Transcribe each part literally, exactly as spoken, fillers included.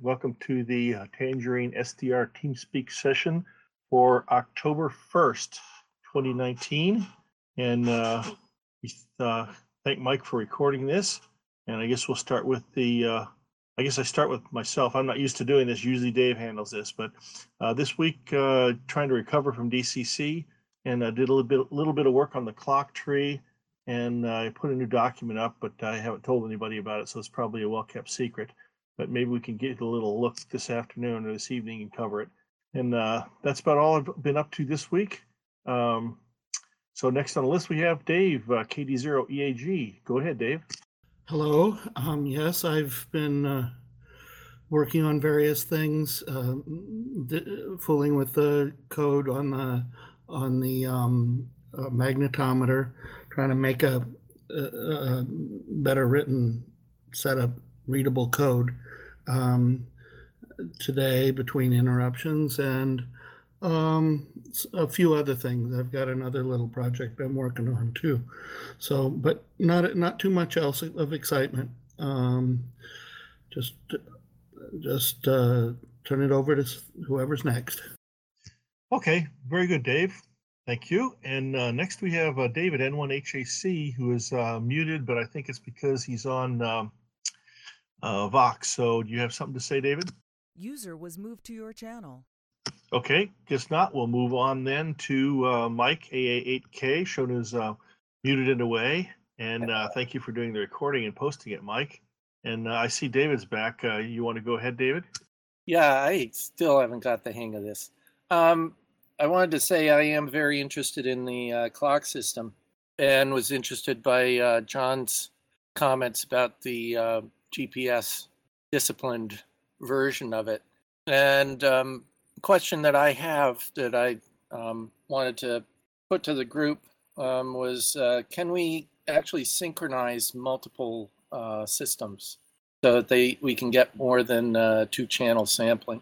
Welcome to the uh, Tangerine S D R TeamSpeak session for October first, twenty nineteen. And uh, we uh, thank Mike for recording this. And I guess we'll start with the, uh, I guess I start with myself. I'm not used to doing this. Usually Dave handles this. But uh, this week, uh, trying to recover from D C C and uh, did a little bit, little bit of work on the clock tree. And uh, I put a new document up, but I haven't told anybody about it, so it's probably a well-kept secret. But maybe we can get a little look this afternoon or this evening and cover it. And uh, that's about all I've been up to this week. Um, so next on the list we have Dave, uh, K D zero E A G. Go ahead, Dave. Hello. Um, yes, I've been uh, working on various things, uh, d- fooling with the code on the on the um, uh, magnetometer, trying to make a, a, a better written set of readable code um, today between interruptions and um, a few other things. I've got another little project I'm working on too. So, but not not too much else of excitement. Um, just just uh, turn it over to whoever's next. Okay, very good, Dave. Thank you. And uh, next we have uh, David N one H A C, who is uh, muted, but I think it's because he's on um, uh, Vox. So do you have something to say, David? User was moved to your channel. Okay, guess not. We'll move on then to uh, Mike A A eight K, shown as uh, muted and away. And uh, thank you for doing the recording and posting it, Mike. And uh, I see David's back. Uh, you want to go ahead, David? Yeah, I still haven't got the hang of this. Um, I wanted to say I am very interested in the uh, clock system and was interested by uh, John's comments about the uh, G P S disciplined version of it. And um, question that I have that I um, wanted to put to the group um, was, uh, can we actually synchronize multiple uh, systems so that they we can get more than uh, two channel sampling?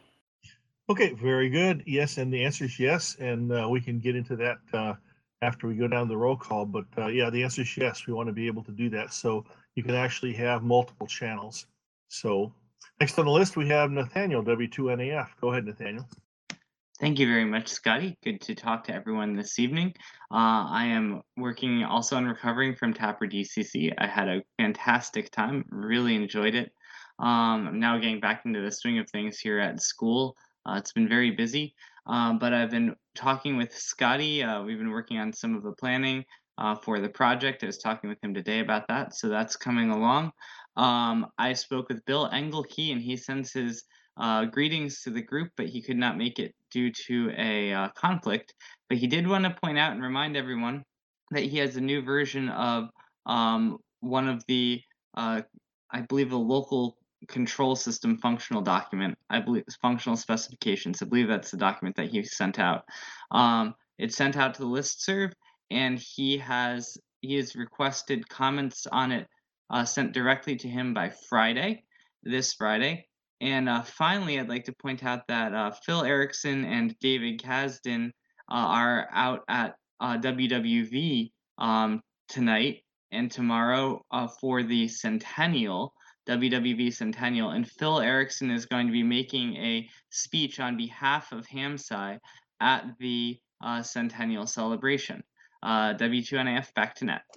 Okay, very good. Yes, and the answer is yes, and uh, we can get into that uh, after we go down the roll call. But uh, yeah, the answer is yes. We want to be able to do that, so you can actually have multiple channels. So next on the list we have Nathaniel, W two N A F. Go ahead, Nathaniel. Thank you very much, Scotty. Good to talk to everyone this evening. Uh, I am working also on recovering from Tapper D C C. I had a fantastic time, really enjoyed it. Um, I'm now getting back into the swing of things here at school. Uh, it's been very busy, um, but I've been talking with Scotty. Uh, we've been working on some of the planning uh, for the project. I was talking with him today about that, so that's coming along. Um, I spoke with Bill Engelke, and he sends his uh, greetings to the group, but he could not make it due to a uh, conflict. But he did want to point out and remind everyone that he has a new version of um, one of the, uh, I believe, the local control system functional document. I believe functional specifications. I believe that's the document that he sent out. Um, it's sent out to the listserv, and he has he has requested comments on it uh, sent directly to him by Friday, this Friday. And uh, finally, I'd like to point out that uh, Phil Erickson and David Kasdan uh, are out at uh, W W V um, tonight and tomorrow uh, for the Centennial, W W V Centennial. And Phil Erickson is going to be making a speech on behalf of HamSci at the uh, Centennial celebration. Uh, W two N A F, back to net.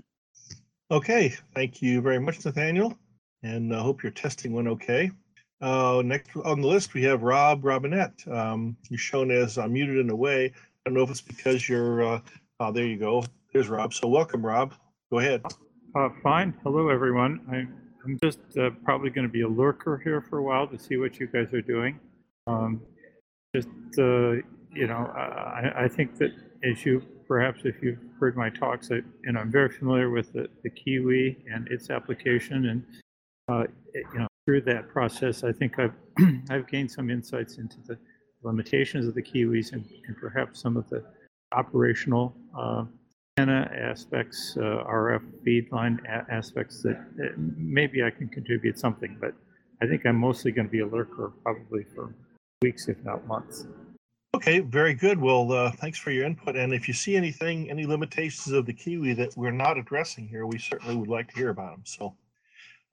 Okay, thank you very much, Nathaniel. And I hope your testing went okay. Uh, next on the list, we have Rob Robinette. Um, you're shown as uh, muted and away. I don't know if it's because you're, uh, oh, there you go. There's Rob. So welcome, Rob. Go ahead. Uh, fine. Hello, everyone. I, I'm just uh, probably going to be a lurker here for a while to see what you guys are doing. Um, just, uh, you know, I, I think that as you, perhaps if you've heard my talks, I, you know, I'm very familiar with the, the Kiwi and its application. And, uh, it, you know, through that process, I think I've I've gained some insights into the limitations of the Kiwis and, and perhaps some of the operational uh, antenna aspects, uh, R F feed line a- aspects that, that maybe I can contribute something. But I think I'm mostly going to be a lurker probably for weeks, if not months. Okay, very good. Well, uh, thanks for your input. And if you see anything, any limitations of the Kiwi that we're not addressing here, we certainly would like to hear about them. So.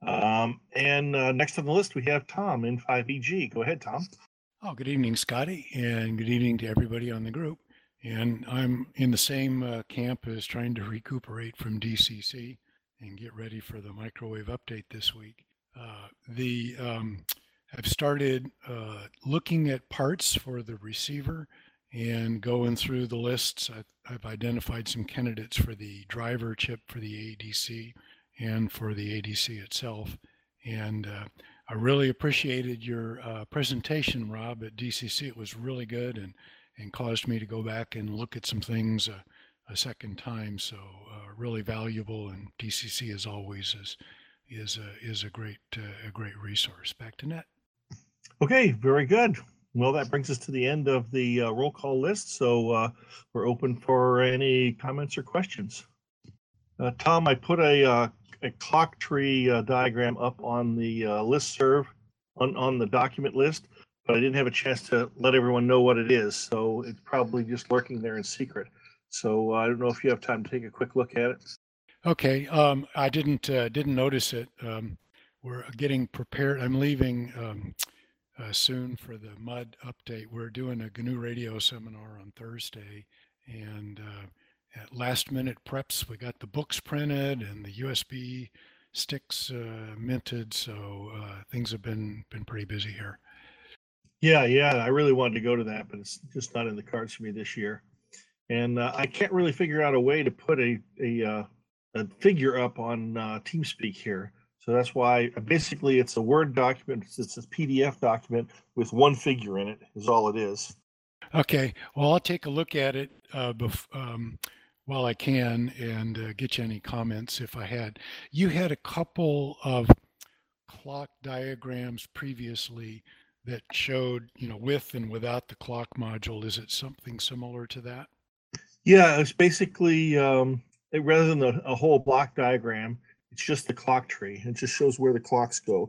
Um, and uh, next on the list, we have Tom, N five E G. Go ahead, Tom. Oh, good evening, Scotty, and good evening to everybody on the group. And I'm in the same uh, camp as trying to recuperate from D C C and get ready for the microwave update this week. Uh, the um, I've started uh, looking at parts for the receiver and going through the lists. I've, I've identified some candidates for the driver chip for the A D C and for the A D C itself. And uh, I really appreciated your uh, presentation, Rob, at D C C. It was really good and, and caused me to go back and look at some things uh, a second time. So uh, really valuable, and D C C as always is is a, is a great uh, a great resource. Back to Net. Okay, very good. Well, that brings us to the end of the uh, roll call list. So uh, we're open for any comments or questions. Uh, Tom, I put a, uh, a clock tree uh, diagram up on the uh, listserv on, on the document list, but I didn't have a chance to let everyone know what it is. So it's probably just lurking there in secret. So uh, I don't know if you have time to take a quick look at it. Okay, um, I didn't uh, didn't notice it. Um, we're getting prepared. I'm leaving um, uh, soon for the M U D update. We're doing a G N U Radio seminar on Thursday, and uh, at last minute preps, we got the books printed and the U S B sticks uh, minted. So uh, things have been been pretty busy here. Yeah, yeah, I really wanted to go to that, but it's just not in the cards for me this year. And uh, I can't really figure out a way to put a a, uh, a figure up on uh, TeamSpeak here. So that's why basically it's a Word document. It's a P D F document with one figure in it is all it is. Okay, well, I'll take a look at it uh, bef- um, while I can and uh, get you any comments if I had. You had a couple of clock diagrams previously that showed, you know, with and without the clock module. Is it something similar to that? Yeah, it's basically um, it, rather than a, a whole block diagram, it's just the clock tree. It just shows where the clocks go.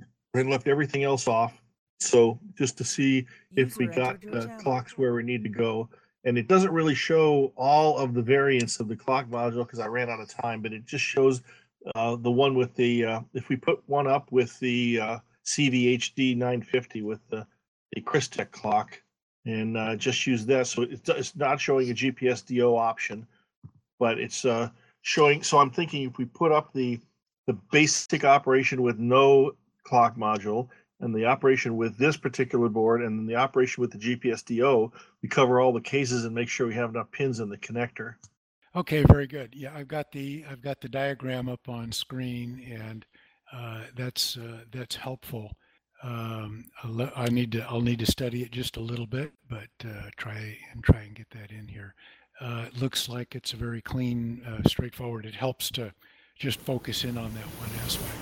I left everything else off. So just to see if we User got entered your the channel. clocks where we need to go. And it doesn't really show all of the variants of the clock module because I ran out of time, but it just shows uh, the one with the, uh, if we put one up with the uh, C V H D nine fifty with the, the Crystec clock and uh, just use that. So it's, it's not showing a G P S D O option, but it's uh, showing. So I'm thinking if we put up the, the basic operation with no clock module, and the operation with this particular board, and then the operation with the G P S D O, we cover all the cases and make sure we have enough pins in the connector. Okay, very good. Yeah, I've got the I've got the diagram up on screen, and uh, that's uh, that's helpful. Um, I'll, I need to I'll need to study it just a little bit, but uh, try and try and get that in here. Uh, it looks like it's a very clean, uh, straightforward. It helps to just focus in on that one aspect.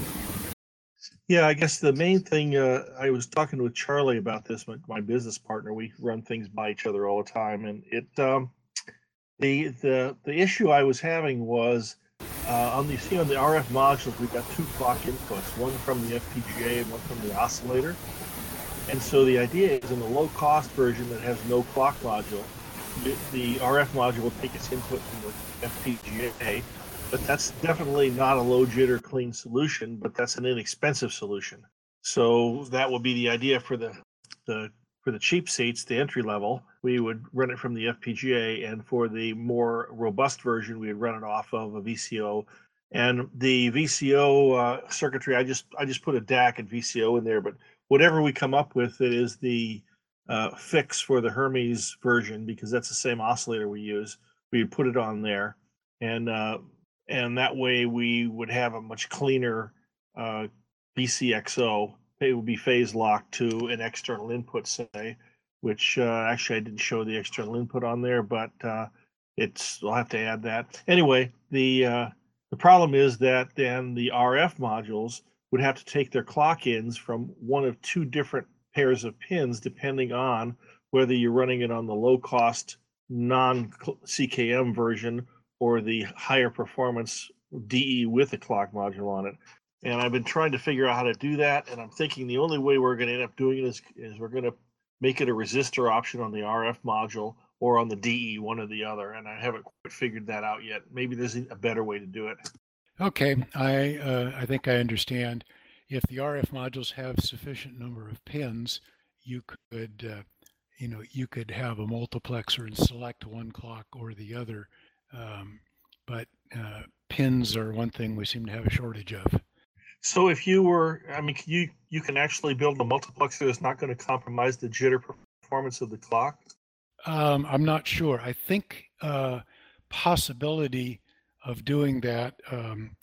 Yeah, I guess the main thing, uh, I was talking with Charlie about this, my, my business partner. We run things by each other all the time, and it um, the the the issue I was having was uh, on the see on the R F modules, we've got two clock inputs, one from the F P G A and one from the oscillator. And so the idea is in the low cost version that has no clock module, the, the R F module will take its input from the F P G A. But that's definitely not a low jitter clean solution, but that's an inexpensive solution. So that would be the idea for the, the for the cheap seats, the entry level, we would run it from the F P G A, and for the more robust version, we would run it off of a V C O. And the V C O uh, circuitry, I just I just put a D A C and V C O in there, but whatever we come up with, it is the uh, fix for the Hermes version, because that's the same oscillator we use. We would put it on there, and uh, and that way we would have a much cleaner uh, B C X O. It would be phase locked to an external input, say, which uh, actually I didn't show the external input on there, but uh, it's I'll have to add that. Anyway, the uh, the problem is that then the R F modules would have to take their clock ins from one of two different pairs of pins, depending on whether you're running it on the low cost non-C K M version or the higher performance D E with a clock module on it. And I've been trying to figure out how to do that. And I'm thinking the only way we're going to end up doing it is, is we're going to make it a resistor option on the R F module or on the D E, one or the other. And I haven't quite figured that out yet. Maybe there's a better way to do it. Okay, I uh, I think I understand. If the R F modules have sufficient number of pins, you could uh, you know you could have a multiplexer and select one clock or the other. Um, but uh, pins are one thing we seem to have a shortage of. So if you were, I mean, you you can actually build a multiplexer that's not going to compromise the jitter performance of the clock? Um, I'm not sure. I think uh, possibility of doing that. Um,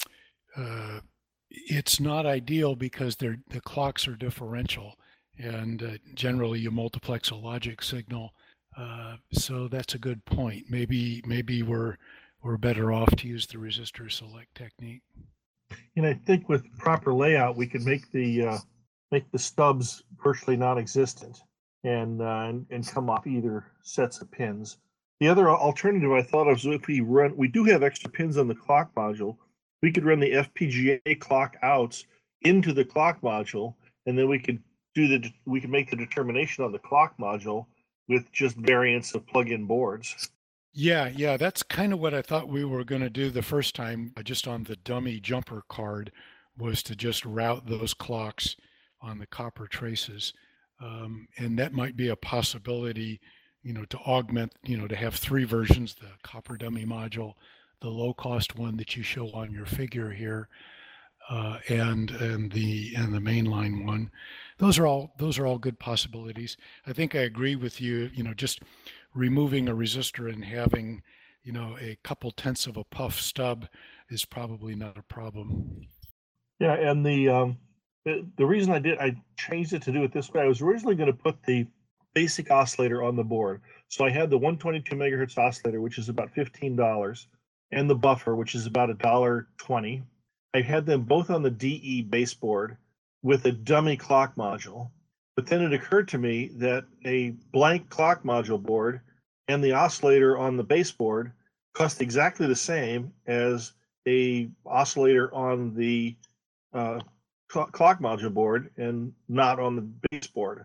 uh, it's not ideal because they're the clocks are differential, and uh, generally you multiplex a logic signal. Uh, so that's a good point. Maybe maybe we're we're better off to use the resistor select technique. And I think with proper layout, we could make the uh, make the stubs virtually non-existent and, uh, and and come off either sets of pins. The other alternative I thought of is if we run, we do have extra pins on the clock module. We could run the F P G A clock outs into the clock module, and then we could do the we could make the determination on the clock module with just variants of plug-in boards. Yeah, yeah, that's kind of what I thought we were going to do the first time, uh, just on the dummy jumper card, was to just route those clocks on the copper traces. Um, and that might be a possibility, you know, to augment, you know, to have three versions, the copper dummy module, the low cost one that you show on your figure here, uh, and and the and the mainline one. Those are all those are all good possibilities. I think I agree with you, you know, just removing a resistor and having, you know, a couple tenths of a puff stub is probably not a problem. Yeah, and the um, the, the reason I did I changed it to do it this way. I was originally going to put the basic oscillator on the board, so I had the one twenty-two megahertz oscillator, which is about fifteen dollars, and the buffer, which is about a dollar twenty. I had them both on the D E baseboard with a dummy clock module. But then it occurred to me that a blank clock module board and the oscillator on the baseboard cost exactly the same as a oscillator on the uh, cl- clock module board and not on the baseboard.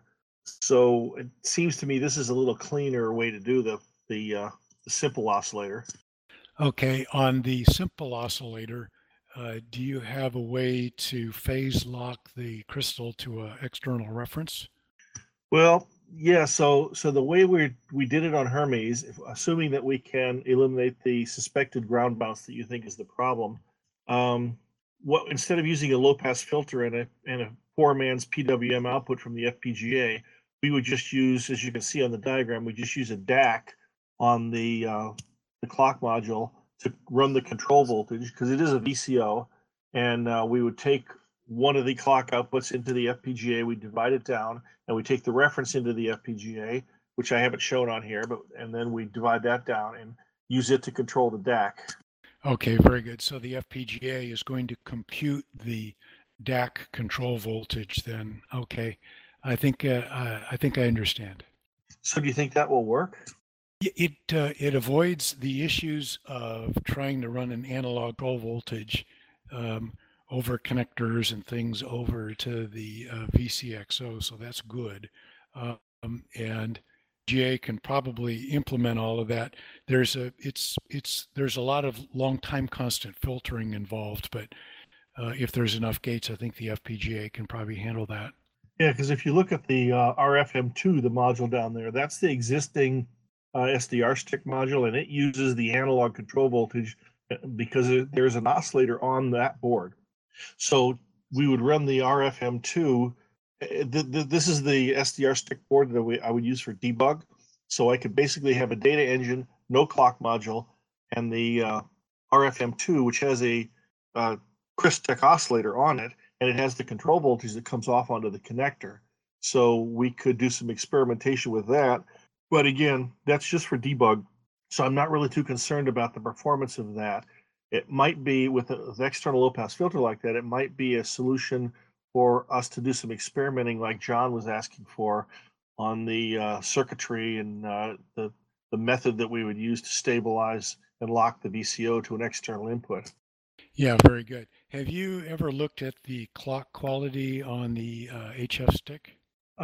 So it seems to me this is a little cleaner way to do the the, uh, the simple oscillator. Okay, on the simple oscillator, uh, do you have a way to phase lock the crystal to an external reference? Well, yeah. So, so the way we we did it on Hermes, if, assuming that we can eliminate the suspected ground bounce that you think is the problem, um, what instead of using a low pass filter and a and a poor man's P W M output from the F P G A, we would just use, as you can see on the diagram, we just use a D A C on the uh, the clock module to run the control voltage because it is a V C O, and uh, we would take one of the clock outputs into the F P G A, we divide it down, and we take the reference into the F P G A, which I haven't shown on here, but and then we divide that down and use it to control the D A C. Okay, very good. So the F P G A is going to compute the D A C control voltage then. Okay, I think uh, I think I understand. So do you think that will work? It uh, it avoids the issues of trying to run an analog low voltage um, over connectors and things over to the uh, V C X O, so that's good. Um, and G A can probably implement all of that. There's a it's it's there's a lot of long time constant filtering involved, but uh, if there's enough gates, I think the F P G A can probably handle that. Yeah, because if you look at the uh, R F M two, the module down there, that's the existing uh, S D R stick module, and it uses the analog control voltage because it, there's an oscillator on that board. So we would run the R F M two. Th- th- this is the S D R stick board that we, I would use for debug. So I could basically have a data engine, no clock module, and the uh, R F M two, which has a uh, Crystech oscillator on it, and it has the control voltage that comes off onto the connector. So we could do some experimentation with that. But again, that's just for debug. So I'm not really too concerned about the performance of that. It might be with an external low pass filter like that, it might be a solution for us to do some experimenting like John was asking for on the uh, circuitry and uh, the, the method that we would use to stabilize and lock the V C O to an external input. Yeah, very good. Have you ever looked at the clock quality on the uh, H F stick?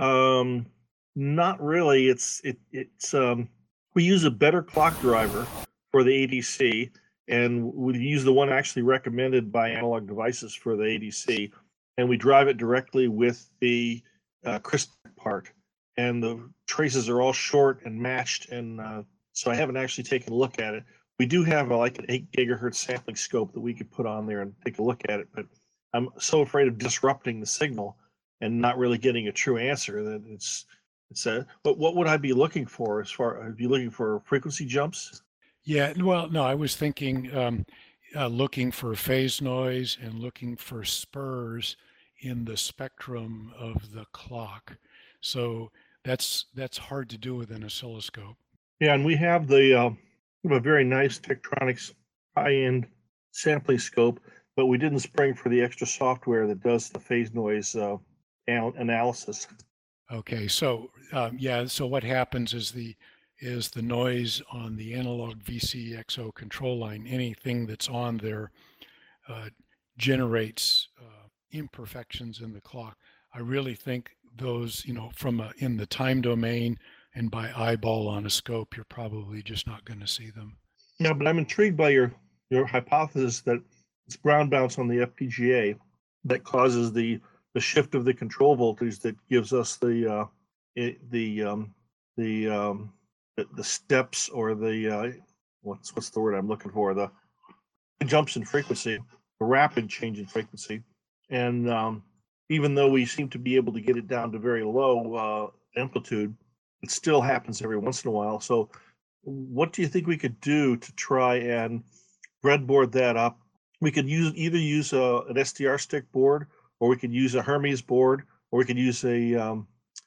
Um, not really. It's it it's um, we use a better clock driver for the A D C. and we use the one actually recommended by Analog Devices for the A D C, and we drive it directly with the uh, Crystal part, and the traces are all short and matched, and uh, so I haven't actually taken a look at it. We do have a, like an eight gigahertz sampling scope that we could put on there and take a look at it, but I'm so afraid of disrupting the signal and not really getting a true answer that it's it's a. But what would I be looking for as far? I'd be looking for frequency jumps. Yeah, well, no, I was thinking um, uh, looking for phase noise and looking for spurs in the spectrum of the clock. So that's that's hard to do with an oscilloscope. Yeah, and we have the uh, we have a very nice Tektronix high-end sampling scope, but we didn't spring for the extra software that does the phase noise uh, an- analysis. Okay, so um, yeah, so what happens is the is the noise on the analog V C X O control line, anything that's on there uh, generates uh, imperfections in the clock. I really think those, you know, from a, in the time domain and by eyeball on a scope, you're probably just not going to see them. Yeah, but I'm intrigued by your your hypothesis that it's ground bounce on the F P G A that causes the the shift of the control voltage that gives us the uh, it, the um, the, um, the the steps or the uh, what's what's the word I'm looking for, the jumps in frequency, the rapid change in frequency, and um, even though we seem to be able to get it down to very low uh, amplitude, it still happens every once in a while. So what do you think we could do to try and breadboard that up? We could use either use a, an S D R stick board, or we could use a Hermes board, or we could use a um,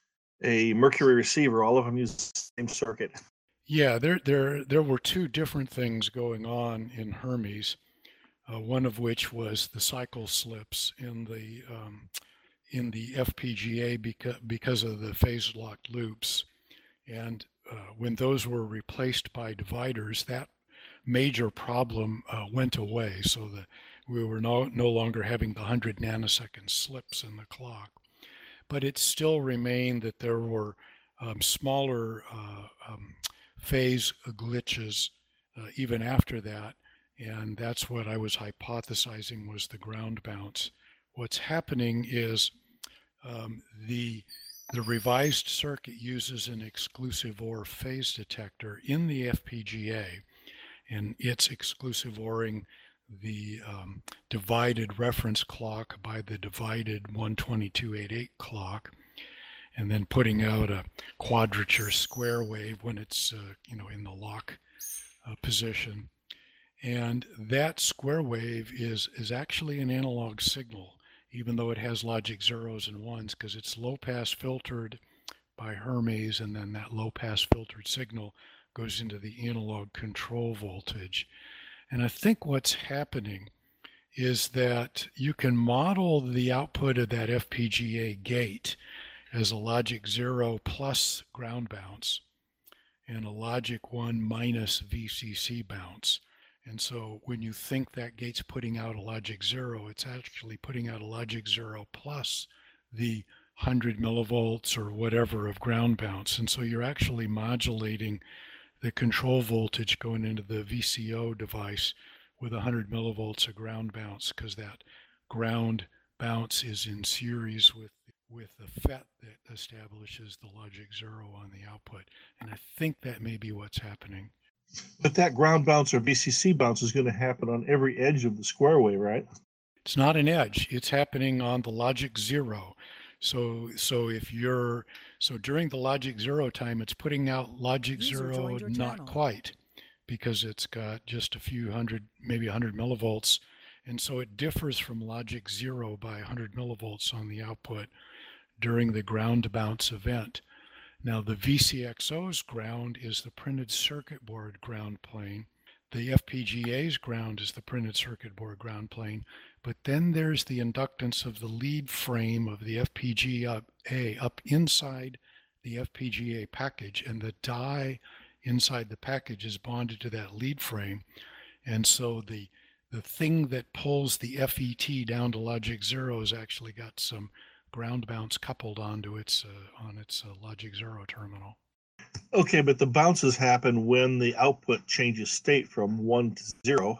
a Mercury receiver. All of them use the same circuit. Yeah, there there there were two different things going on in Hermes. Uh, one of which was the cycle slips in the um, in the F P G A because because of the phase locked loops, and uh, when those were replaced by dividers, that major problem uh, went away. So that we were no no longer having the one hundred nanosecond slips in the clock, but it still remained that there were um, smaller uh, um, phase glitches uh, even after that. And that's what I was hypothesizing was the ground bounce. What's happening is um, the the revised circuit uses an exclusive OR phase detector in the F P G A, and it's exclusive ORing the um, divided reference clock by the divided one twenty-two eighty-eight clock, and then putting out a quadrature square wave when it's uh, you know in the lock uh, position. And that square wave is, is actually an analog signal, even though it has logic zeros and ones, because it's low pass filtered by Hermes, and then that low pass filtered signal goes into the analog control voltage. And I think what's happening is that you can model the output of that F P G A gate as a logic zero plus ground bounce and a logic one minus V C C bounce. And so when you think that gate's putting out a logic zero, it's actually putting out a logic zero plus the one hundred millivolts or whatever of ground bounce. And so you're actually modulating the control voltage going into the V C O device with one hundred millivolts of ground bounce, because that ground bounce is in series with with the F E T that establishes the logic zero on the output. And I think that may be what's happening. But that ground bounce or V C C bounce is going to happen on every edge of the square wave, right? It's not an edge. It's happening on the logic zero. So so if you're so during the logic zero time, it's putting out logic User zero, joined your not channel. quite, because it's got just a few hundred, maybe one hundred millivolts. And so it differs from logic zero by one hundred millivolts on the output during the ground bounce event. Now the V C X O's ground is the printed circuit board ground plane. The F P G A's ground is the printed circuit board ground plane. But then there's the inductance of the lead frame of the F P G A up inside the F P G A package, and the die inside the package is bonded to that lead frame. And so the the thing that pulls the F E T down to logic zero has actually got some ground bounce coupled onto its uh, on its uh, logic zero terminal. Okay, but the bounces happen when the output changes state from one to zero,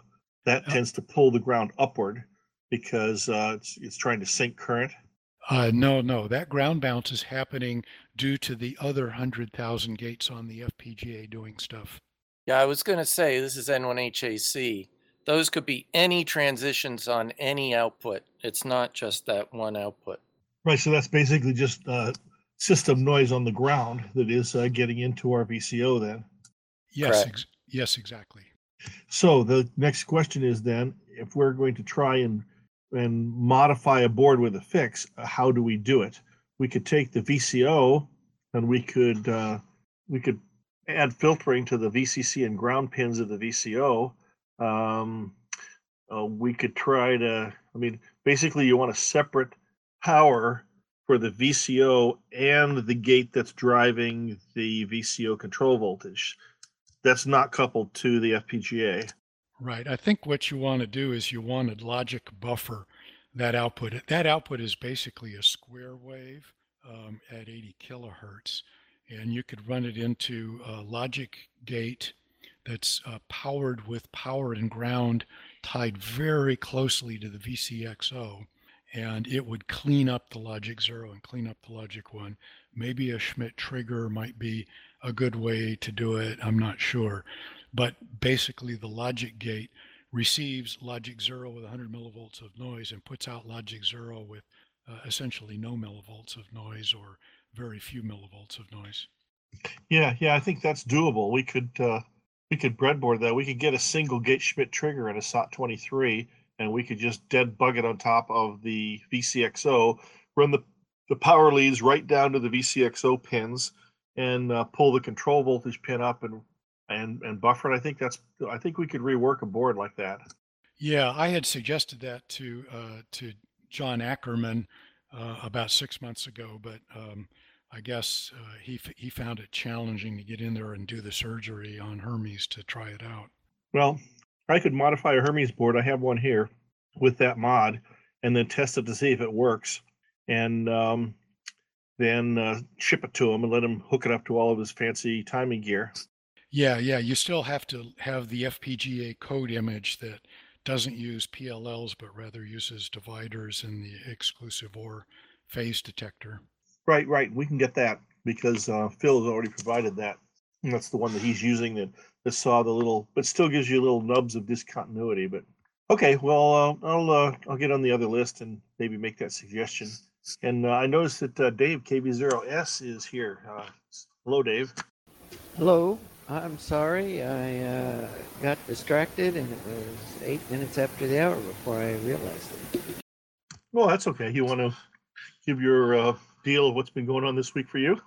that Uh, tends to pull the ground upward because uh, it's, it's trying to sink current. Uh, no, no, that ground bounce is happening due to the other one hundred thousand gates on the F P G A doing stuff. Yeah, I was going to say this is N one H A C. Those could be any transitions on any output. It's not just that one output. Right, so that's basically just uh, system noise on the ground that is uh, getting into our V C O then. Yes, Correct. ex- yes, exactly. So the next question is then, if we're going to try and and modify a board with a fix, uh, how do we do it? We could take the V C O and we could uh, we could add filtering to the V C C and ground pins of the V C O. Um, uh, we could try to, I mean, basically you want a separate power for the V C O and the gate that's driving the V C O control voltage. That's not coupled to the F P G A. Right. I think what you want to do is you want to logic buffer that output. That output is basically a square wave um, at eighty kilohertz, and you could run it into a logic gate that's uh, powered with power and ground tied very closely to the V C X O, and it would clean up the logic zero and clean up the logic one. Maybe a Schmidt trigger might be a good way to do it. I'm not sure. But basically the logic gate receives logic zero with one hundred millivolts of noise and puts out logic zero with uh, essentially no millivolts of noise or very few millivolts of noise. Yeah, yeah, I think that's doable. We could uh, we could breadboard that. We could get a single gate Schmidt trigger at a S O T twenty-three, and we could just dead bug it on top of the V C X O, run the the power leads right down to the V C X O pins, and uh, pull the control voltage pin up and and and buffer it. I think that's I think we could rework a board like that. Yeah, I had suggested that to uh, to John Ackerman uh, about six months ago, but um, I guess uh, he f- he found it challenging to get in there and do the surgery on Hermes to try it out. Well, I could modify a Hermes board. I have one here with that mod, and then test it to see if it works, and um, then uh, ship it to him and let him hook it up to all of his fancy timing gear. Yeah, yeah, you still have to have the F P G A code image that doesn't use P L Ls, but rather uses dividers and the exclusive OR phase detector. Right, right. We can get that because uh, Phil has already provided that. And that's the one that he's using that, that saw the little, but still gives you little nubs of discontinuity. But okay, well, uh, I'll uh, I'll get on the other list and maybe make that suggestion. And uh, I noticed that uh, Dave K B zero S is here. Uh, hello, Dave. Hello. I'm sorry. I uh, got distracted, and it was eight minutes after the hour before I realized it. Well, that's okay. You want to give your uh, deal of what's been going on this week for you?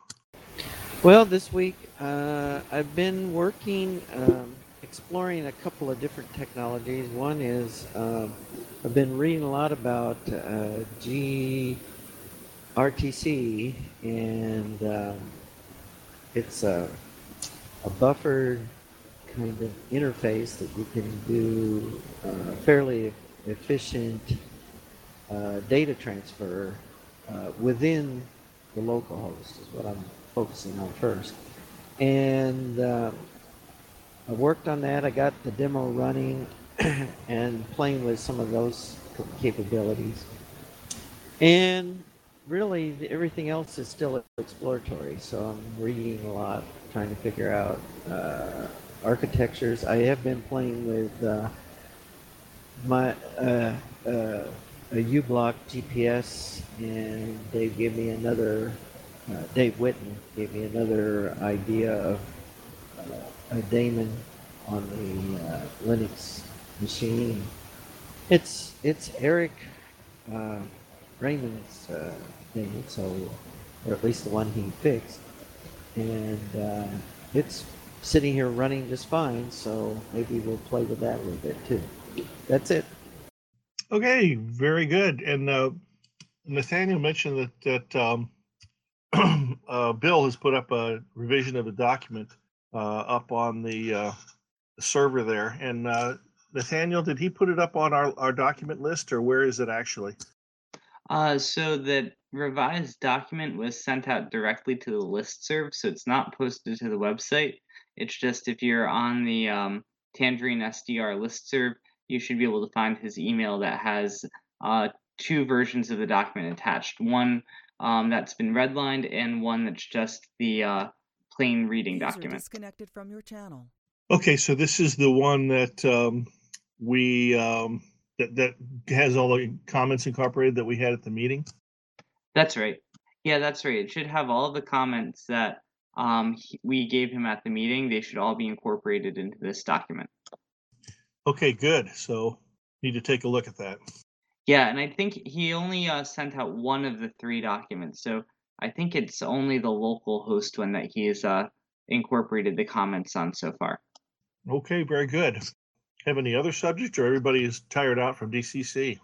Well, this week uh, I've been working, um, exploring a couple of different technologies. One is um, I've been reading a lot about uh, G R T C, and um, it's a, a buffered kind of interface that you can do uh, fairly efficient uh, data transfer uh, within the local host is what I'm focusing on first. And uh, I worked on that. I got the demo running and playing with some of those capabilities. And really, everything else is still exploratory. So I'm reading a lot, trying to figure out uh, architectures. I have been playing with uh, my uh, uh, a U-block G P S, and they gave me another. Uh, Dave Witten gave me another idea of uh, a daemon on the uh, Linux machine. It's it's Eric uh, Raymond's uh, daemon, so or at least the one he fixed, and uh, it's sitting here running just fine. So maybe we'll play with that a little bit too. That's it. Okay, very good. And uh, Nathaniel mentioned that that. Um, uh, Bill has put up a revision of the document uh, up on the, uh, the server there. And uh, Nathaniel, did he put it up on our, our document list, or where is it actually? Uh, so the revised document was sent out directly to the listserv, so it's not posted to the website. It's just if you're on the um, Tangerine S D R listserv, you should be able to find his email that has uh, two versions of the document attached. One um, that's been redlined and one that's just the uh, plain reading User document. disconnected from your channel. Okay, so this is the one that um, we um, that that has all the comments incorporated that we had at the meeting. That's right. Yeah, that's right. It should have all of the comments that um, he- we gave him at the meeting. They should all be incorporated into this document. Okay, good. So need to take a look at that. Yeah, and I think he only uh, sent out one of the three documents. So I think it's only the local host one that he has uh, incorporated the comments on so far. Okay, very good. Have any other subject, or everybody is tired out from D C C?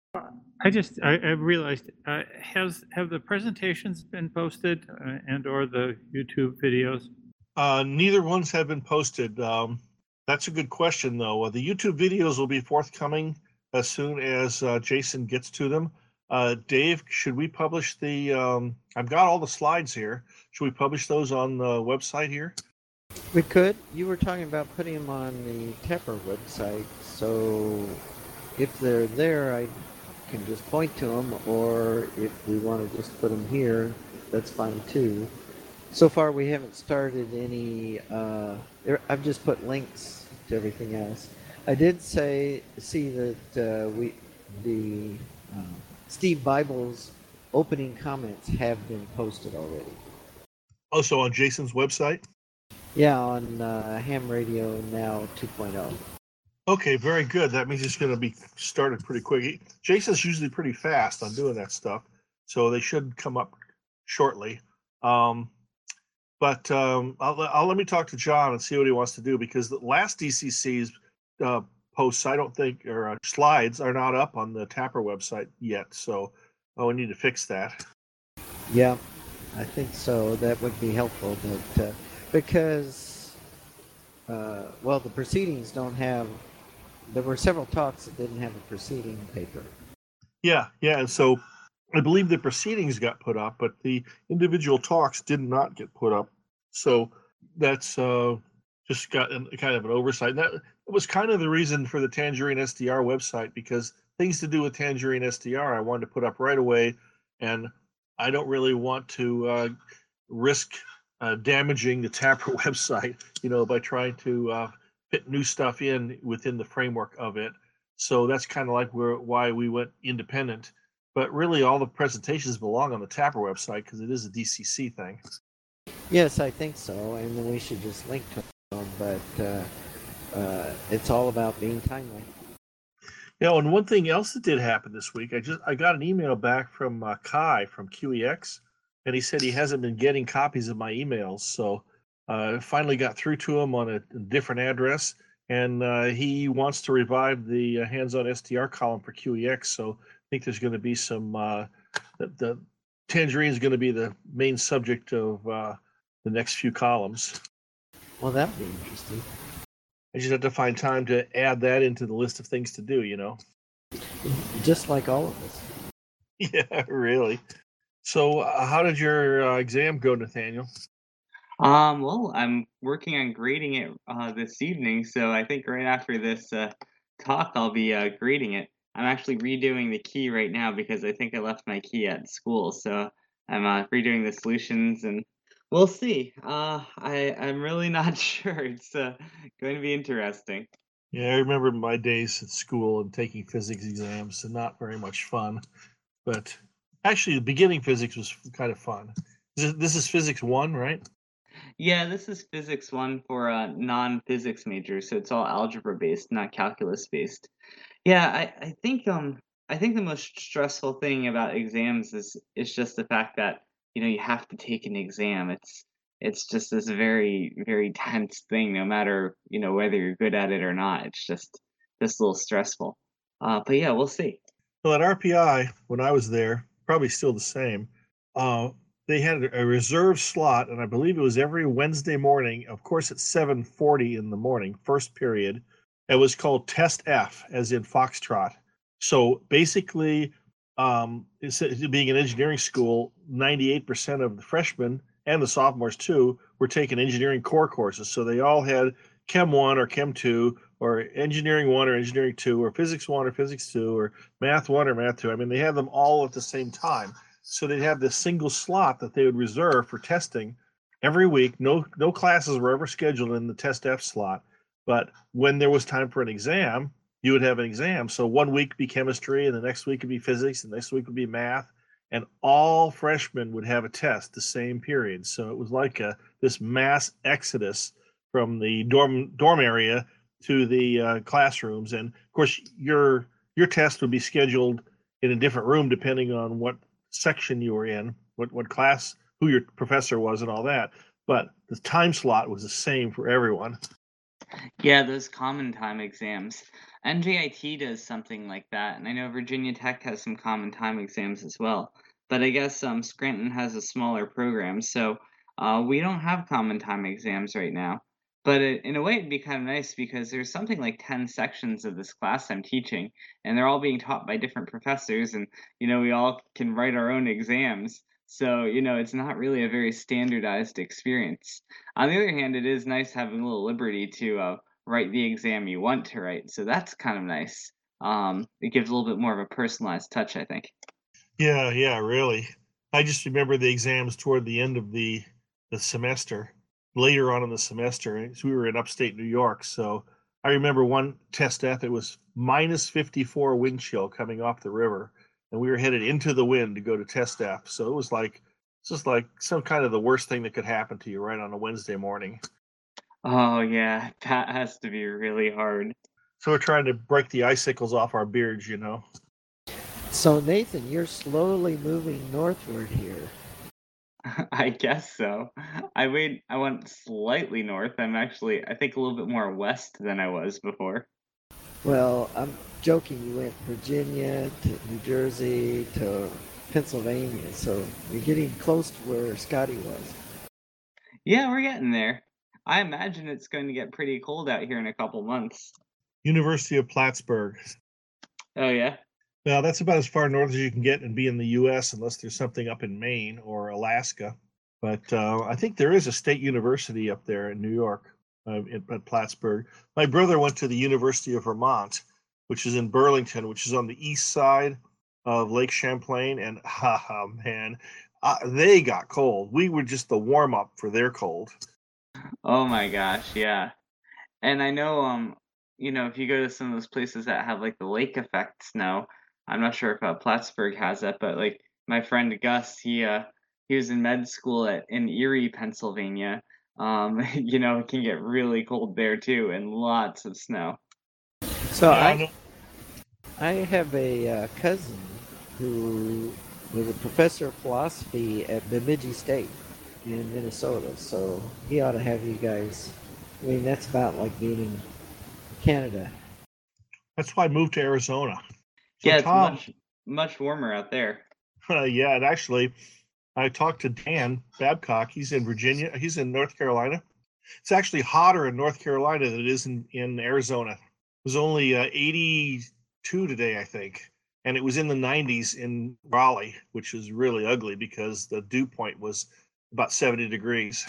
I just I, I realized uh, has have the presentations been posted uh, and or the YouTube videos? Uh, neither ones have been posted. Um, that's a good question, though. Uh, the YouTube videos will be forthcoming as soon as uh, Jason gets to them. Uh, Dave, should we publish the? Um, I've got all the slides here. Should we publish those on the website here? We could. You were talking about putting them on the Tepper website, so if they're there, I can just point to them, or if we want to just put them here, that's fine too. So far, we haven't started any. Uh, there, I've just put links to everything else. I did say see that uh, we the uh, Steve Bible's opening comments have been posted already. Also on Jason's website. Yeah, on uh, Ham Radio Now two point oh. Okay, very good. That means it's going to be started pretty quick. He- Jason's usually pretty fast on doing that stuff, so they should come up shortly. Um, but um, I'll, I'll let me talk to John and see what he wants to do, because the last D C C's uh, posts, I don't think, or uh, slides are not up on the Tapper website yet. So oh, we need to fix that. Yeah, I think so. That would be helpful, but uh, because uh, well, the proceedings don't have. There were several talks that didn't have a proceeding paper. Yeah, yeah. And so I believe the proceedings got put up, but the individual talks did not get put up. So that's uh, just got an, kind of an oversight. And that was kind of the reason for the Tangerine S D R website, because things to do with Tangerine S D R I wanted to put up right away, and I don't really want to uh, risk uh, damaging the Tapper website, you know, by trying to uh, fit new stuff in within the framework of it. So that's kind of like where, why we went independent. But really, all the presentations belong on the Tapper website because it is a D C C thing. Yes, I think so, and then we should just link to them. But uh, uh, it's all about being timely. You know, and one thing else that did happen this week, I just I got an email back from uh, Kai from Q E X, and he said he hasn't been getting copies of my emails. So uh, finally got through to him on a, a different address, and uh, he wants to revive the uh, hands-on S D R column for Q E X. So I think there's going to be some. Uh, the, the Tangerine is going to be the main subject of uh, the next few columns. Well, that would be interesting. I just have to find time to add that into the list of things to do. You know. Just like all of us. Yeah, really. So, uh, how did your uh, exam go, Nathaniel? Um, well, I'm working on grading it uh, this evening, so I think right after this uh, talk, I'll be uh, grading it. I'm actually redoing the key right now because I think I left my key at school, so I'm uh, redoing the solutions, and we'll see. Uh, I I'm really not sure. It's uh, going to be interesting. Yeah, I remember my days at school and taking physics exams, and not very much fun. But actually, the beginning physics was kind of fun. This is, this is physics one, right? Yeah, this is physics one for uh, non-physics majors, so it's all algebra based, not calculus based. Yeah, I, I think um I think the most stressful thing about exams is is just the fact that, you know, you have to take an exam. It's it's just this very, very tense thing, no matter, you know, whether you're good at it or not. It's just just a little stressful. Uh, but yeah, we'll see. Well, at R P I, when I was there, probably still the same, uh, they had a reserve slot, and I believe it was every Wednesday morning, of course, at seven forty in the morning, first period. It was called Test F, as in Foxtrot. So basically, um, it's, being an engineering school, ninety-eight percent of the freshmen and the sophomores too were taking engineering core courses. So they all had Chem one or Chem two or Engineering one or Engineering two or Physics one or Physics two or Math one or Math two. I mean, they had them all at the same time. So they'd have this single slot that they would reserve for testing every week. No, no classes were ever scheduled in the Test F slot. But when there was time for an exam, you would have an exam. So one week would be chemistry, and the next week would be physics, and the next week would be math, and all freshmen would have a test the same period. So it was like a, this mass exodus from the dorm dorm area to the uh, classrooms. And of course, your your test would be scheduled in a different room depending on what section you were in, what what class, who your professor was, and all that. But the time slot was the same for everyone. Yeah, those common time exams. N J I T does something like that, and I know Virginia Tech has some common time exams as well. But I guess um, Scranton has a smaller program, so uh, we don't have common time exams right now. But it, in a way, it'd be kind of nice because there's something like ten sections of this class I'm teaching, and they're all being taught by different professors, and you know we all can write our own exams. So, you know, it's not really a very standardized experience. On the other hand, it is nice having a little liberty to uh, write the exam you want to write. So that's kind of nice. Um, it gives a little bit more of a personalized touch, I think. Yeah, yeah, really. I just remember the exams toward the end of the the semester, later on in the semester. We were in upstate New York, so I remember one test F, it was minus fifty-four wind chill coming off the river, and we were headed into the wind to go to test F. So it was like, it's just like some kind of the worst thing that could happen to you right on a Wednesday morning. Oh, yeah, that has to be really hard. So we're trying to break the icicles off our beards, you know. So Nathan, you're slowly moving northward here. I guess so. I went, I went slightly north. I'm actually, I think, a little bit more west than I was before. Well, I'm joking. You went Virginia to New Jersey to Pennsylvania, so you're getting close to where Scotty was. Yeah, we're getting there. I imagine it's going to get pretty cold out here in a couple months. University of Plattsburgh. Oh, yeah? Well, that's about as far north as you can get and be in the U S unless there's something up in Maine or Alaska. But uh, I think there is a state university up there in New York, uh, in, at Plattsburgh. My brother went to the University of Vermont, which is in Burlington, which is on the east side of Lake Champlain. And haha, man, uh, they got cold. We were just the warm up for their cold. Oh my gosh, yeah. And I know, um, you know, if you go to some of those places that have like the lake effect snow, I'm not sure if uh, Plattsburgh has that, but like my friend Gus, he uh he was in med school at in Erie, Pennsylvania. Um, you know, it can get really cold there too, and lots of snow. So Yeah, I I know. I have a uh, cousin who was a professor of philosophy at Bemidji State in Minnesota. So he ought to have you guys. I mean, that's about like being in Canada. That's why I moved to Arizona. So Yeah, it's Tom, much much warmer out there. uh, yeah, and actually, I talked to Dan Babcock. He's in Virginia. He's in North Carolina. It's actually hotter in North Carolina than it is in, in Arizona. It was only uh, eighty-two today, I think. And it was in the nineties in Raleigh, which is really ugly because the dew point was about seventy degrees.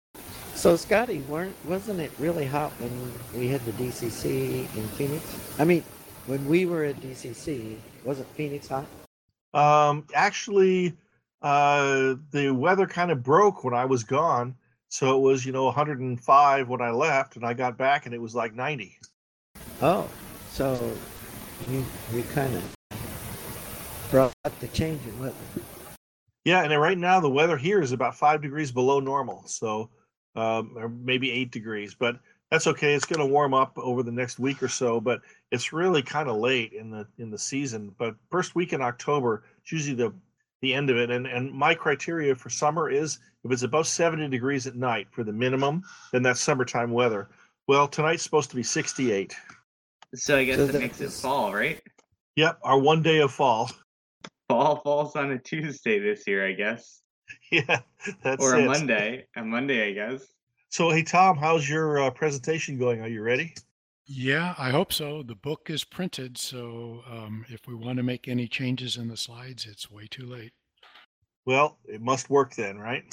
So Scotty, weren't wasn't it really hot when we had the D C C in Phoenix? I mean, when we were at D C C, wasn't Phoenix hot? Um, actually, uh, the weather kind of broke when I was gone. So it was, you know, one hundred five when I left, and I got back and it was like ninety. Oh, so you you kind of brought the change in weather. Yeah, and then right now the weather here is about five degrees below normal, so um, or maybe eight degrees. But that's okay. It's going to warm up over the next week or so. But it's really kind of late in the in the season. But first week in October, it's usually the the end of it. And and my criteria for summer is if it's above seventy degrees at night for the minimum, then that's summertime weather. Well, tonight's supposed to be sixty-eight. So I guess So that makes it that's- fall, right? Yep, our one day of fall. Fall falls on a Tuesday this year, I guess. Yeah, that's Or a it. Monday. A Monday, I guess. So, hey, Tom, how's your uh, presentation going? Are you ready? Yeah, I hope so. The book is printed, so um, if we want to make any changes in the slides, it's way too late. Well, it must work then, right?